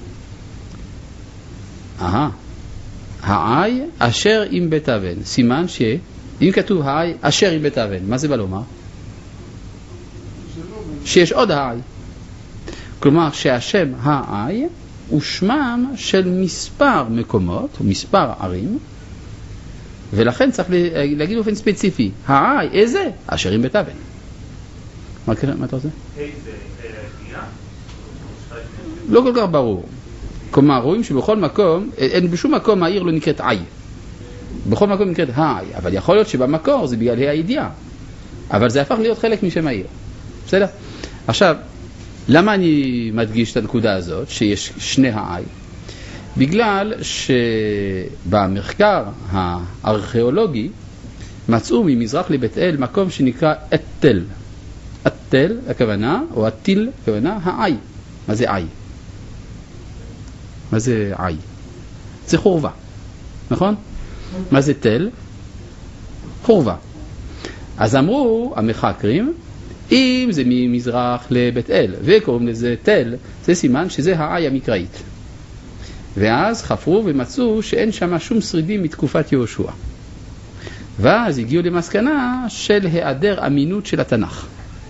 אהה, העי אשר עם בית אבן, סימן ש... אם כתוב העי אשר עם בית אבן, מה זה בא לומר? שיש עוד העי. כלומר שהשם העי הוא שמם של מספר מקומות, מספר ערים, ולכן צריך להגיד באופן ספציפי, העי איזה? אשר עם בית אבן. מה אתה רוצה? לא כל כך ברור. כלומר, רואים שבכל מקום, אין בשום מקום העיר לא נקראת עי. בכל מקום נקראת העי, אבל יכול להיות שבמקור זה בגלל הידיעה. אבל זה הפך להיות חלק משם העיר. בסדר? עכשיו, למה אני מדגיש את הנקודה הזאת, שיש שני העי? בגלל שבמחקר הארכיאולוגי מצאו ממזרח לבית אל מקום שנקרא אתל. אתל, הכוונה, או אתיל, הכוונה, העי. מה זה עי? מה זה עי? זה חורבה, נכון? מה זה תל? חורבה. אז אמרו המחקרים, אם זה ממזרח לבית אל וקוראים לזה תל, זה סימן שזה העי המקראית. ואז חפרו ומצאו שאין שם שום שרידים מתקופת יהושע. ואז הגיעו למסקנה של היעדר אמינות של התנ"ך.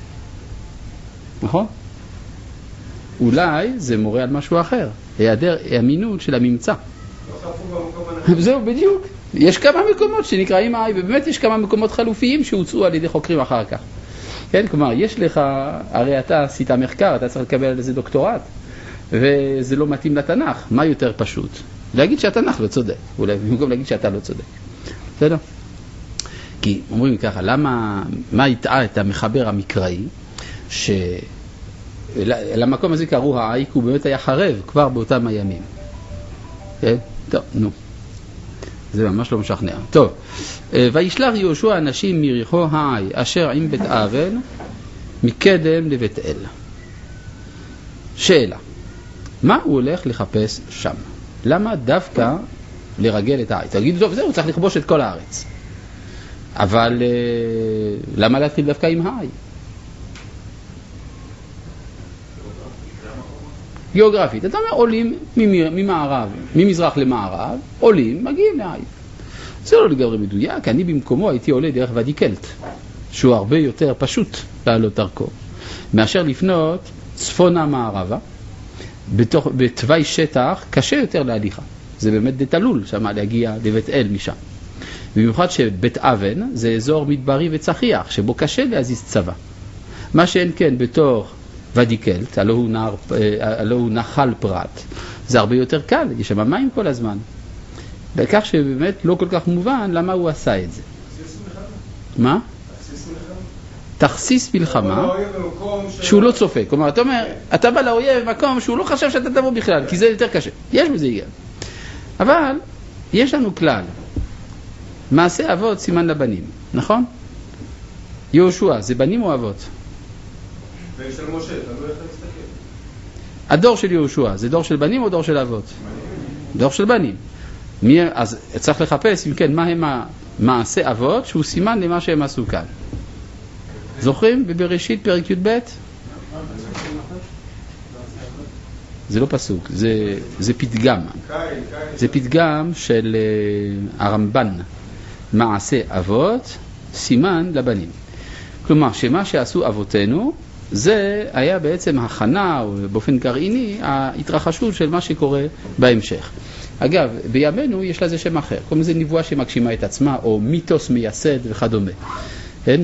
נכון? אולי זה מורה על משהו אחר, היעדר אמינות של הממצא. זהו בדיוק. יש כמה מקומות שנקראים העי, ובאמת יש כמה מקומות חלופיים שהוצאו על ידי חוקרים אחר כך. כן, כלומר, יש לך, הרי אתה עשית מחקר, אתה צריך לקבל על איזה דוקטורט, וזה לא מתאים לתנ"ך. מה יותר פשוט? להגיד שהתנ"ך לא צודק, אולי במקום להגיד שאתה לא צודק. בסדר? כי אומרים ככה, למה, מה יטעה את המחבר המקראי, ש... למקום הזה קראו העי, כי הוא באמת היה חרב כבר באותם הימים. כן? טוב, נו. זה ממש לא משכנע. טוב, וישלח יהושע אנשים מיריחו העי, אשר עם בית אבן, מקדם לבית אל. שאלה, מה הוא הולך לחפש שם? למה דווקא לרגל את העי? תגידו, טוב, זהו, הוא צריך לכבוש את כל הארץ. אבל למה להתחיל דווקא עם העי? גיאוגרפית. אתה אומר, עולים ממערב, ממזרח למערב, עולים, מגיעים לעי. זה לא לגמרי מדויק, אני במקומו הייתי עולה דרך ודיקלט, שהוא הרבה יותר פשוט לעלות דרכו, מאשר לפנות צפונה מערבה, בתוך, בתוואי שטח קשה יותר להליכה. זה באמת דתלול שם להגיע לבית אל משם. במיוחד שבית אבן זה אזור מדברי וצחיח, שבו קשה להזיז צבא. מה שאין כן בתוך ודיקלט, הלא הוא, נער, הלא הוא נחל פרת, זה הרבה יותר קל, יש שם מים כל הזמן. בכך שבאמת לא כל כך מובן למה הוא עשה את זה. מה? תכסיס מלחמה שהוא לא צופה. כלומר, אתה אומר, אתה בא לאויב במקום שהוא לא חשב שאתה תבוא בכלל, כי זה יותר קשה. יש בזה היגיון. אבל יש לנו כלל. מעשה אבות סימן לבנים, נכון? יהושע, זה בנים או אבות? ויש על משה, אתה לא יכול להסתכל. הדור של יהושע, זה דור של בנים או דור של אבות? דור של בנים. מי, אז צריך לחפש, אם כן, מה הם המעשה אבות, שהוא סימן למה שהם עשו כאן. זוכרים? בבראשית פרק י"ב? זה לא פסוק, זה, זה פתגם. זה פתגם של uh, הרמב"ן. מעשה אבות, סימן לבנים. כלומר, שמה שעשו אבותינו, זה היה בעצם הכנה, או באופן גרעיני, ההתרחשות של מה שקורה בהמשך. אגב, בימינו יש לזה שם אחר. קוראים לזה נבואה שמגשימה את עצמה, או מיתוס מייסד וכדומה. כן?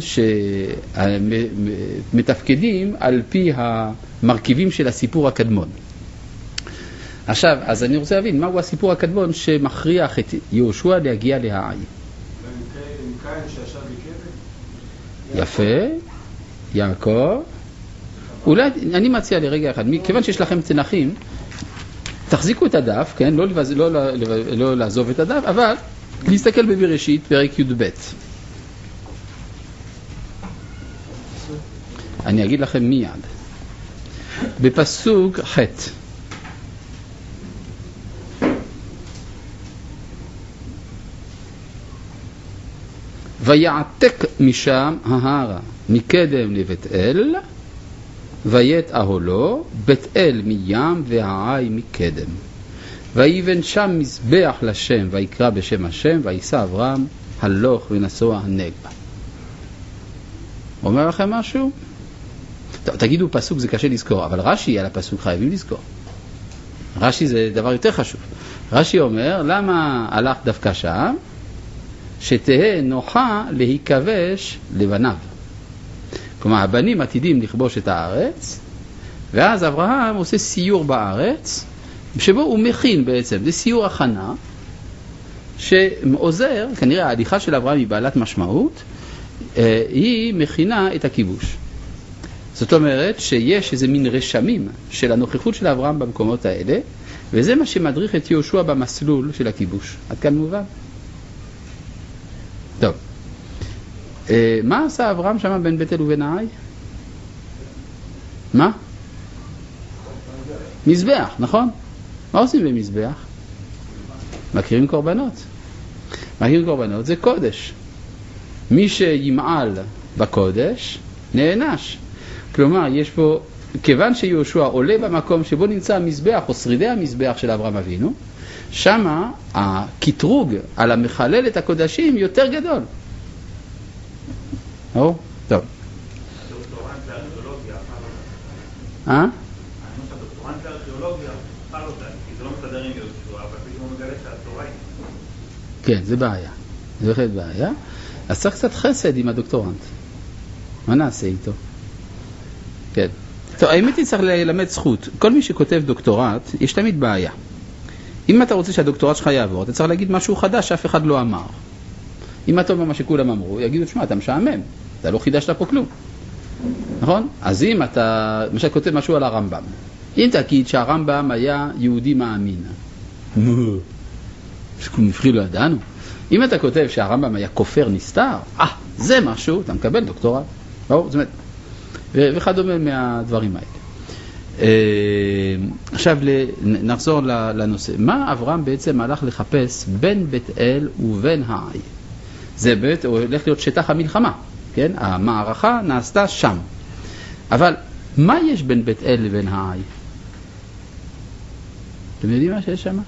שמתפקדים על פי המרכיבים של הסיפור הקדמון. עכשיו, אז אני רוצה להבין, מהו הסיפור הקדמון שמכריח את יהושע להגיע להעי? עם קין שישב בקדם? יפה, יעקב. אולי, אני מציע לרגע אחד, כיוון שיש לכם תנחים, תחזיקו את הדף, כן? לא, לבז... לא, לא, לא, לא לעזוב את הדף, אבל להסתכל בבראשית, פרק י"ב. אני אגיד לכם מיד. בפסוק ח' ויעתק משם ההרה מקדם לבית אל, ויית אהלו, בית אל מים והעי מקדם. ויבן שם מזבח לשם, ויקרא בשם השם, וישא אברהם הלוך ונסוע הנגבה. אומר לכם משהו? טוב, תגידו פסוק זה קשה לזכור, אבל רש"י על הפסוק חייבים לזכור. רש"י זה דבר יותר חשוב. רש"י אומר, למה הלך דווקא שם? שתהא נוחה להיכבש לבניו. כלומר, הבנים עתידים לכבוש את הארץ, ואז אברהם עושה סיור בארץ, שבו הוא מכין בעצם, זה סיור הכנה, שעוזר, כנראה ההליכה של אברהם היא בעלת משמעות, היא מכינה את הכיבוש. זאת אומרת שיש איזה מין רשמים של הנוכחות של אברהם במקומות האלה, וזה מה שמדריך את יהושע במסלול של הכיבוש. עד כאן מובן? טוב. מה עשה אברהם שם בין בית אל ובין העי? מה? מזבח, נכון? מה עושים במזבח? מקריבים קורבנות. מקריבים קורבנות זה קודש. מי שימעל בקודש נענש. כלומר, יש פה, כיוון שיהושע עולה במקום שבו נמצא המזבח או שרידי המזבח של אברהם אבינו, שמה הקטרוג על המחלל את הקודשים יותר גדול. או? טוב. הדוקטורנט לארכיאולוגיה, אה? אני אומר שהדוקטורנט לארכיאולוגיה פעל אותה, כי זה לא מסתדר עם יהושע, אבל פתאום הוא מגלה שהתורה היא. כן, זה בעיה. זה בהחלט בעיה. אז צריך קצת חסד עם הדוקטורנט. מה נעשה איתו? כן. טוב, האמת היא צריך ללמד זכות. כל מי שכותב דוקטורט, יש תמיד בעיה. אם אתה רוצה שהדוקטורט שלך יעבור, אתה צריך להגיד משהו חדש שאף אחד לא אמר. אם אתה אומר מה שכולם אמרו, יגידו, תשמע, אתה משעמם, אתה לא חידשת פה כלום. נכון? אז אם אתה, למשל, כותב משהו על הרמב"ם, אם תגיד שהרמב"ם היה יהודי מאמין, מפחיד לא ידענו. אם אתה כותב שהרמב"ם היה כופר נסתר, אה, זה משהו, אתה מקבל דוקטורט. ברור, זאת אומרת, וכדומה מהדברים האלה. עכשיו נחזור לנושא. מה אברהם בעצם הלך לחפש בין בית אל ובין העי? זה באמת הולך להיות שטח המלחמה, כן? המערכה נעשתה שם. אבל מה יש בין בית אל לבין העי? אתם יודעים מה שיש שם? איפה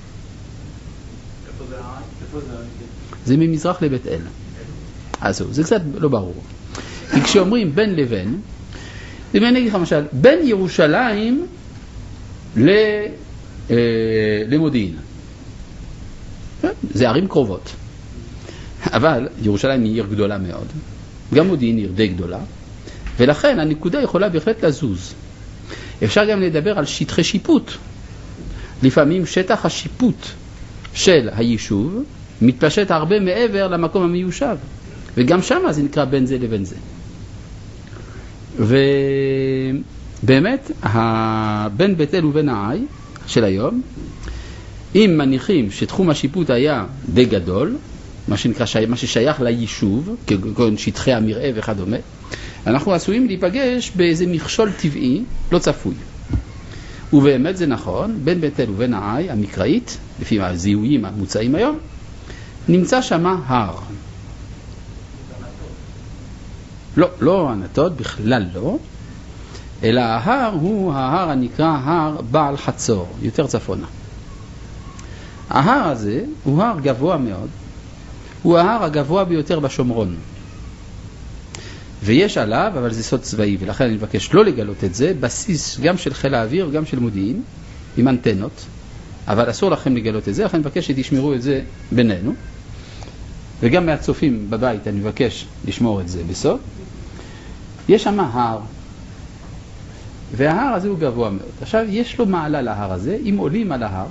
זה העי? איפה זה העי? זה ממזרח לבית אל. אז זה קצת לא ברור. כי כשאומרים בין לבין, אם אני אגיד לך למשל, בין ירושלים ל, אה, למודיעין. זה ערים קרובות. אבל ירושלים היא עיר גדולה מאוד. גם מודיעין היא עיר די גדולה. ולכן הנקודה יכולה בהחלט לזוז. אפשר גם לדבר על שטחי שיפוט. לפעמים שטח השיפוט של היישוב מתפשט הרבה מעבר למקום המיושב. וגם שם זה נקרא בין זה לבין זה. ובאמת, בין בית אל ובין העי של היום, אם מניחים שתחום השיפוט היה די גדול, מה שנקרא, מה ששייך ליישוב, כגון שטחי המרעה וכדומה, אנחנו עשויים להיפגש באיזה מכשול טבעי לא צפוי. ובאמת זה נכון, בין בית אל ובין העי, המקראית, לפי הזיהויים המוצאים היום, נמצא שמה הר. לא, לא ענתות, בכלל לא, אלא ההר הוא ההר הנקרא הר בעל חצור, יותר צפונה. ההר הזה הוא הר גבוה מאוד, הוא ההר הגבוה ביותר בשומרון. ויש עליו, אבל זה סוד צבאי, ולכן אני מבקש לא לגלות את זה, בסיס גם של חיל האוויר וגם של מודיעין, עם אנטנות, אבל אסור לכם לגלות את זה, לכן אני מבקש שתשמרו את זה בינינו, וגם מהצופים בבית אני מבקש לשמור את זה בסוד. יש שם הר, וההר הזה הוא גבוה מאוד. עכשיו יש לו מעלה להר הזה, אם עולים על ההר,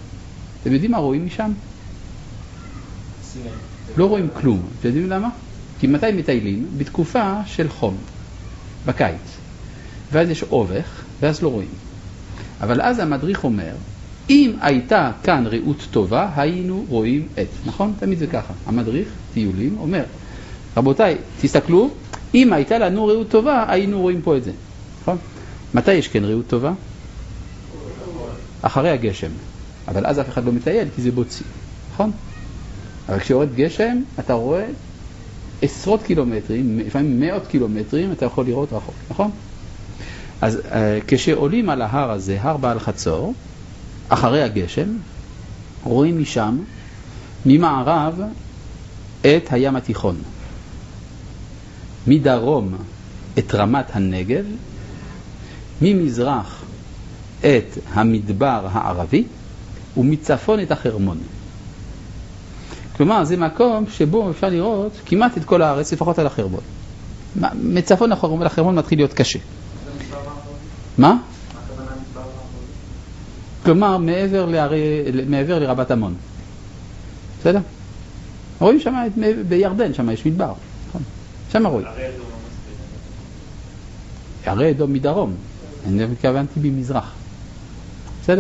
אתם יודעים מה רואים משם? לא רואים כלום. אתם יודעים למה? כי מתי מטיילים? בתקופה של חום, בקיץ. ואז יש אובך, ואז לא רואים. אבל אז המדריך אומר, אם הייתה כאן ראות טובה, היינו רואים את. נכון? תמיד זה ככה. המדריך, טיולים, אומר, רבותיי, תסתכלו, אם הייתה לנו ראות טובה, היינו רואים פה את זה. נכון? מתי יש כן ראות טובה? אחרי הגשם. אבל אז אף אחד לא מטייל, כי זה בוצי. נכון? אבל כשיורד גשם, אתה רואה עשרות קילומטרים, לפעמים מאות קילומטרים, אתה יכול לראות רחוק. נכון? אז uh, כשעולים על ההר הזה, הר בעל חצור, אחרי הגשם, רואים משם, ממערב, את הים התיכון. מדרום את רמת הנגב, ממזרח את המדבר הערבי, ומצפון את החרמון. כלומר, זה מקום שבו אפשר לראות כמעט את כל הארץ, לפחות על החרמון. מצפון לחרמון מתחיל להיות קשה. מה? כלומר, מעבר, להרי, מעבר לרבת המון. בסדר? רואים שם, בירדן, שם יש מדבר. שם רואים. הרי אדום מדרום. אני התכוונתי במזרח. בסדר?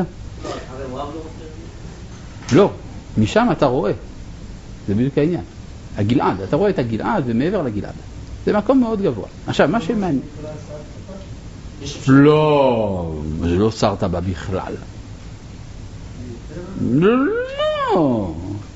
לא, משם אתה רואה. זה בדיוק העניין. הגלעד, אתה רואה את הגלעד ומעבר לגלעד. זה מקום מאוד גבוה. עכשיו, מה שמעניין... לא, זה לא שרת בה בכלל. לא.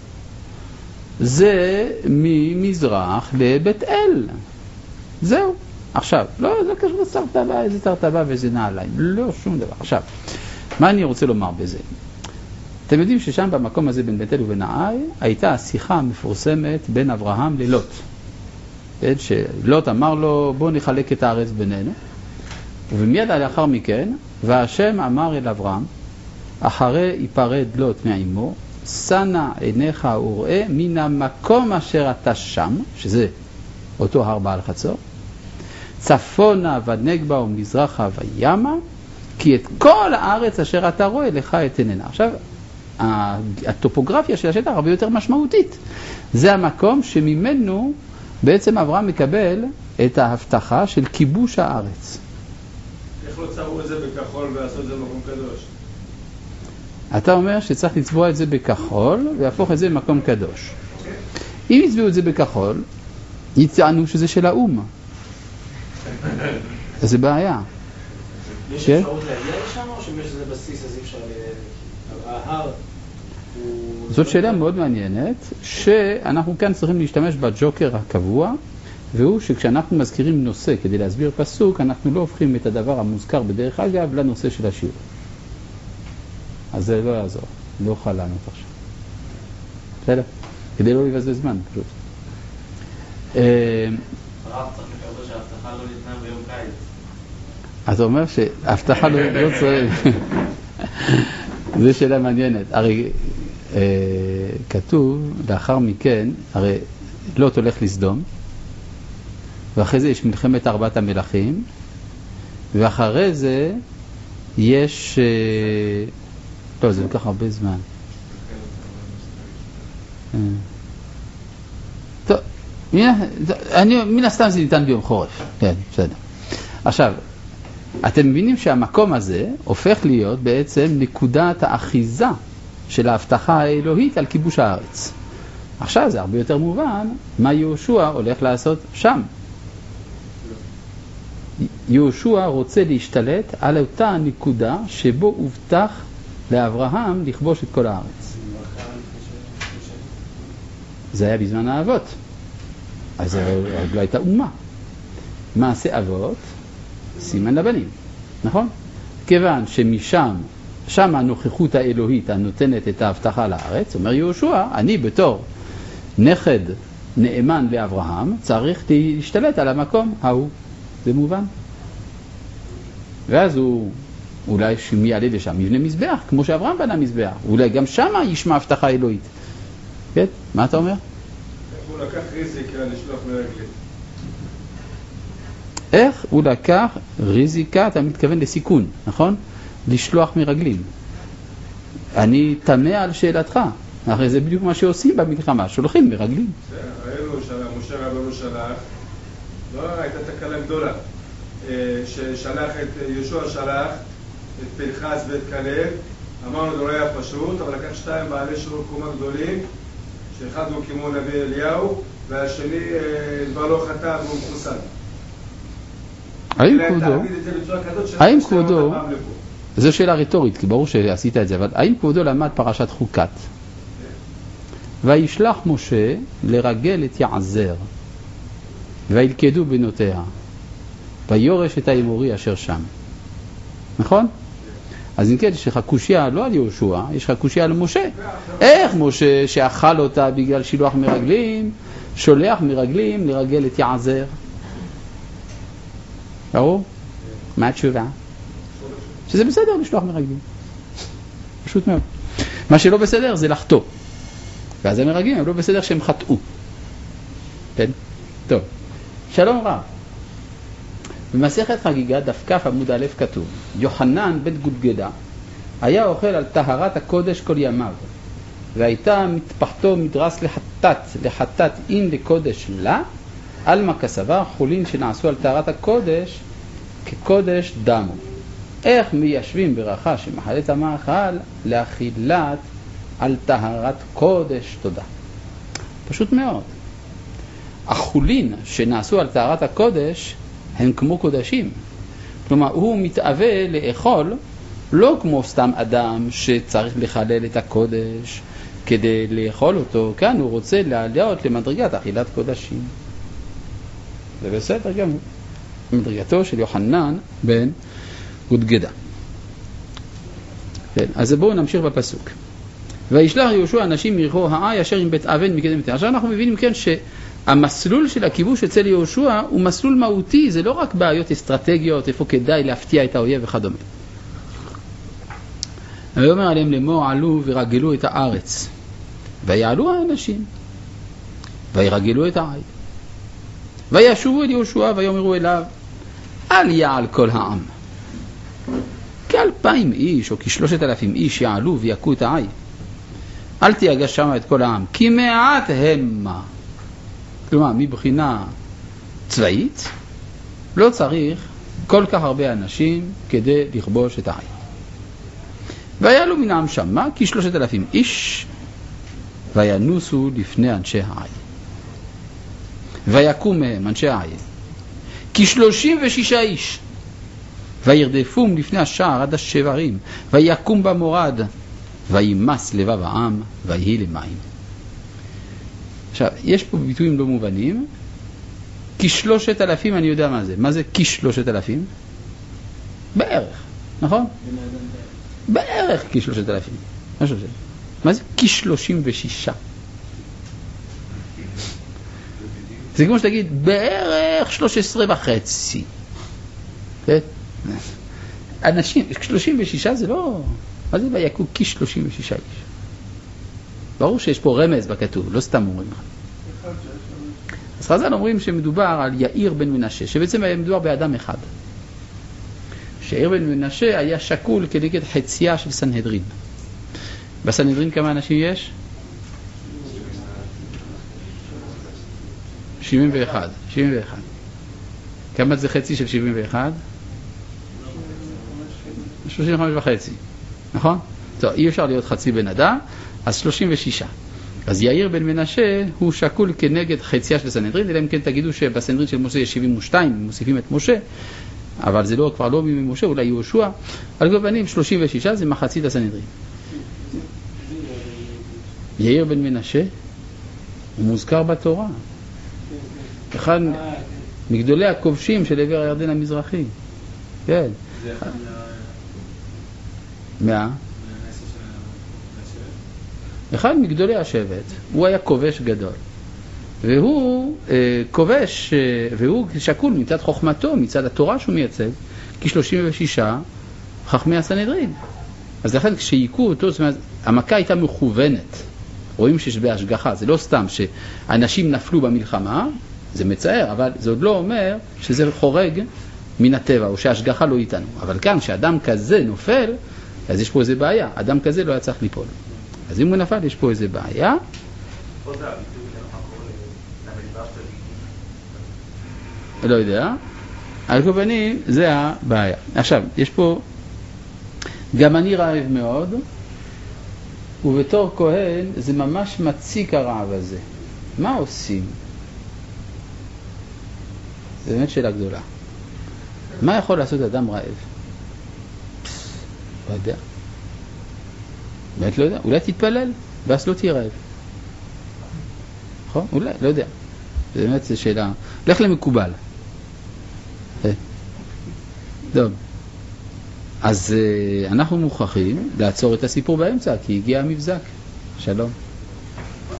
זה ממזרח לבית אל. זהו. עכשיו, לא, זה קשור לסרת בה, איזה סרת בה ואיזה נעליים. לא, שום דבר. עכשיו, מה אני רוצה לומר בזה? אתם יודעים ששם במקום הזה בין בית אל ובין העי, הייתה השיחה המפורסמת בין אברהם ללוט. שלוט אמר לו, בוא נחלק את הארץ בינינו. ומיד לאחר מכן, והשם אמר אל אברהם, אחרי ייפרד לוט מעמו, שנא עיניך וראה מן המקום אשר אתה שם, שזה אותו הר בעל חצור, צפונה ונגבה ומזרחה וימה, כי את כל הארץ אשר אתה רואה לך אתננה. עכשיו, הטופוגרפיה של השטח הרבה יותר משמעותית. זה המקום שממנו בעצם אברהם מקבל את ההבטחה של כיבוש הארץ. איך לא צבעו את זה בכחול ולעשות את זה במקום קדוש? אתה אומר שצריך לצבוע את זה בכחול ויהפוך את זה במקום קדוש. אם יצבעו את זה בכחול, יצענו שזה של האום. אז זה בעיה. יש אפשרות להגיע לשם או שיש איזה בסיס אז אי אפשר ההר? זאת שאלה מאוד מעניינת, שאנחנו כאן צריכים להשתמש בג'וקר הקבוע, והוא שכשאנחנו מזכירים נושא כדי להסביר פסוק, אנחנו לא הופכים את הדבר המוזכר בדרך אגב לנושא של השיעור. אז זה לא יעזור, לא אוכל לענות עכשיו. בסדר? כדי לא לבזבז זמן, פשוט. הרב צריך לקבל שההבטחה לא ניתנה ביום קיץ. אתה אומר שההבטחה לא צריך... זו שאלה מעניינת. הרי אה, כתוב, לאחר מכן, הרי לוט הולך לסדום, ואחרי זה יש מלחמת ארבעת המלכים, ואחרי זה יש... אה, לא, זה לקח הרבה זמן. אה. טוב, מן הסתם זה ניתן ביום חורף. כן, בסדר. עכשיו, אתם מבינים שהמקום הזה הופך להיות בעצם נקודת האחיזה של ההבטחה האלוהית על כיבוש הארץ. עכשיו זה הרבה יותר מובן מה יהושע הולך לעשות שם. יהושע רוצה להשתלט על אותה נקודה שבו הובטח לאברהם לכבוש את כל הארץ. זה היה בזמן האבות. אז זה לא הייתה אומה. מעשה אבות סימן לבנים, נכון? כיוון שמשם, שם הנוכחות האלוהית הנותנת את ההבטחה לארץ, אומר יהושע, אני בתור נכד נאמן לאברהם, צריך להשתלט על המקום ההוא. זה מובן? ואז הוא, אולי שמי יעלה לשם, יבנה מזבח, כמו שאברהם בנה מזבח. אולי גם שם ישמע הבטחה אלוהית. כן? מה אתה אומר? הוא לקח ריזיקה לשלוח מרגלית. איך הוא לקח ריזיקה, אתה מתכוון לסיכון, נכון? לשלוח מרגלים. אני תמה על שאלתך. אחרי זה בדיוק מה שעושים במלחמה, שולחים מרגלים. הרי רבנו שלח, משה רבנו שלח, לא הייתה תקלה גדולה, ששלח את, יהושע שלח את פנחס ואת כלב, אמרנו זה לא היה פשוט, אבל לקח שתיים בעלי שיעור קומה גדולים, שאחד הוא כמו נביא אליהו, והשני כבר לא חטא והוא מחוסן. האם כבודו, האם כבודו, זו שאלה רטורית, כי ברור שעשית את זה, אבל האם כבודו למד פרשת חוקת? וישלח משה לרגל את יעזר, וילכדו בנותיה, ויורש את האמורי אשר שם. נכון? אז אם כן, יש לך קושיה לא על יהושע, יש לך קושיה על משה. איך משה שאכל אותה בגלל שילוח מרגלים, שולח מרגלים לרגל את יעזר? ברור? מה התשובה? שזה בסדר לשלוח מרגלים. פשוט מאוד. מה שלא בסדר זה לחטוא. ואז המרגלים הם לא בסדר שהם חטאו. כן? טוב. שלום רב. במסכת חגיגה דף כ' עמוד א' כתוב, יוחנן בן גודגדה היה אוכל על טהרת הקודש כל ימיו, והייתה מטפחתו מדרס לחטאת, לחטאת אין לקודש לה, אלמה כסבה חולין שנעשו על טהרת הקודש כקודש דמו. איך מיישבים ברכה שמחלת המאכל לאכילת על טהרת קודש? תודה. פשוט מאוד. החולין שנעשו על טהרת הקודש הם כמו קודשים. כלומר, הוא מתאווה לאכול לא כמו סתם אדם שצריך לחלל את הקודש כדי לאכול אותו. כאן הוא רוצה לעלות למדרגת אכילת קודשים. זה בסדר גם מדרגתו של יוחנן בן גודגדה. כן, אז בואו נמשיך בפסוק. וישלח יהושע אנשים מיריחו העי אשר עם בית אבן מקדם מטה. עכשיו אנחנו מבינים כן שהמסלול של הכיבוש אצל יהושע הוא מסלול מהותי, זה לא רק בעיות אסטרטגיות, איפה כדאי להפתיע את האויב וכדומה. ויאמר עליהם לאמור עלו ורגלו את הארץ, ויעלו האנשים וירגלו את העי, וישובו אל יהושע ויאמרו אליו אל יעל כל העם, כאלפיים איש או כשלושת אלפים איש יעלו ויקו את העי, אל תיגש שם את כל העם, כי מעט המה. כלומר, מבחינה צבאית, לא צריך כל כך הרבה אנשים כדי לכבוש את העי. ויעלו מן העם שמה, כי שלושת אלפים איש, וינוסו לפני אנשי העי. ויקום מהם אנשי העי, כי שלושים ושישה איש, וירדפום לפני השער עד השברים, ויקום במורד, וימס לבב העם, ויהי למים. עכשיו, יש פה ביטויים לא מובנים. כשלושת אלפים, אני יודע מה זה. מה זה כשלושת אלפים? בערך, נכון? בערך כשלושת אלפים. מה זה כשלושים ושישה? זה כמו שתגיד, בערך שלוש עשרה וחצי. אנשים, שלושים ושישה זה לא... מה זה ויקו כשלושים ושישה איש? ברור שיש פה רמז בכתוב, לא סתם אומרים. אז חז"ל אומרים שמדובר על יאיר בן מנשה, שבעצם היה מדובר באדם אחד. שיאיר בן מנשה היה שקול כנגד חציה של סנהדרין. בסנהדרין כמה אנשים יש? שבעים ואחת. שבעים ואחת. כמה זה חצי של שבעים ואחת? שלושים וחמש וחצי. נכון? טוב, אי אפשר להיות חצי בן אדם, אז שלושים ושישה. אז יאיר בן מנשה הוא שקול כנגד חציה של סנהדרין, אלא אם כן תגידו שבסנהדרין של משה יש שבעים ושתיים, מוסיפים את משה, אבל זה לא, כבר לא ממשה, אולי יהושע. על כל פנים, שלושים ושישה זה מחצית הסנהדרין. יאיר בן מנשה הוא מוזכר בתורה. אחד מגדולי הכובשים של עבר הירדן המזרחי. כן. מה? אחד מגדולי השבט, הוא היה כובש גדול. והוא אה, כובש, אה, והוא שקול מצד חוכמתו, מצד התורה שהוא מייצג, כשלושים ושישה חכמי הסנהדרין. אז לכן כשהיכו אותו, זאת אומרת, המכה הייתה מכוונת. רואים שיש בהשגחה, זה לא סתם שאנשים נפלו במלחמה, זה מצער, אבל זה עוד לא אומר שזה חורג מן הטבע, או שההשגחה לא איתנו. אבל כאן, כשאדם כזה נופל, אז יש פה איזה בעיה. אדם כזה לא היה צריך ליפול. אז אם הוא נפל, יש פה איזה בעיה. פה זה הביטוי מה קורה למדינה לא יודע. על כל פנים, זה הבעיה. עכשיו, יש פה, גם אני רעב מאוד, ובתור כהן זה ממש מציק הרעב הזה. מה עושים? זו באמת שאלה גדולה. מה יכול לעשות אדם רעב? פס, לא יודע. באמת לא יודע. אולי תתפלל, ואז לא תהיה רעב. נכון? אולי, לא יודע. זה באמת זו שאלה. לך למקובל. טוב. אז אנחנו מוכרחים לעצור את הסיפור באמצע, כי הגיע המבזק. שלום.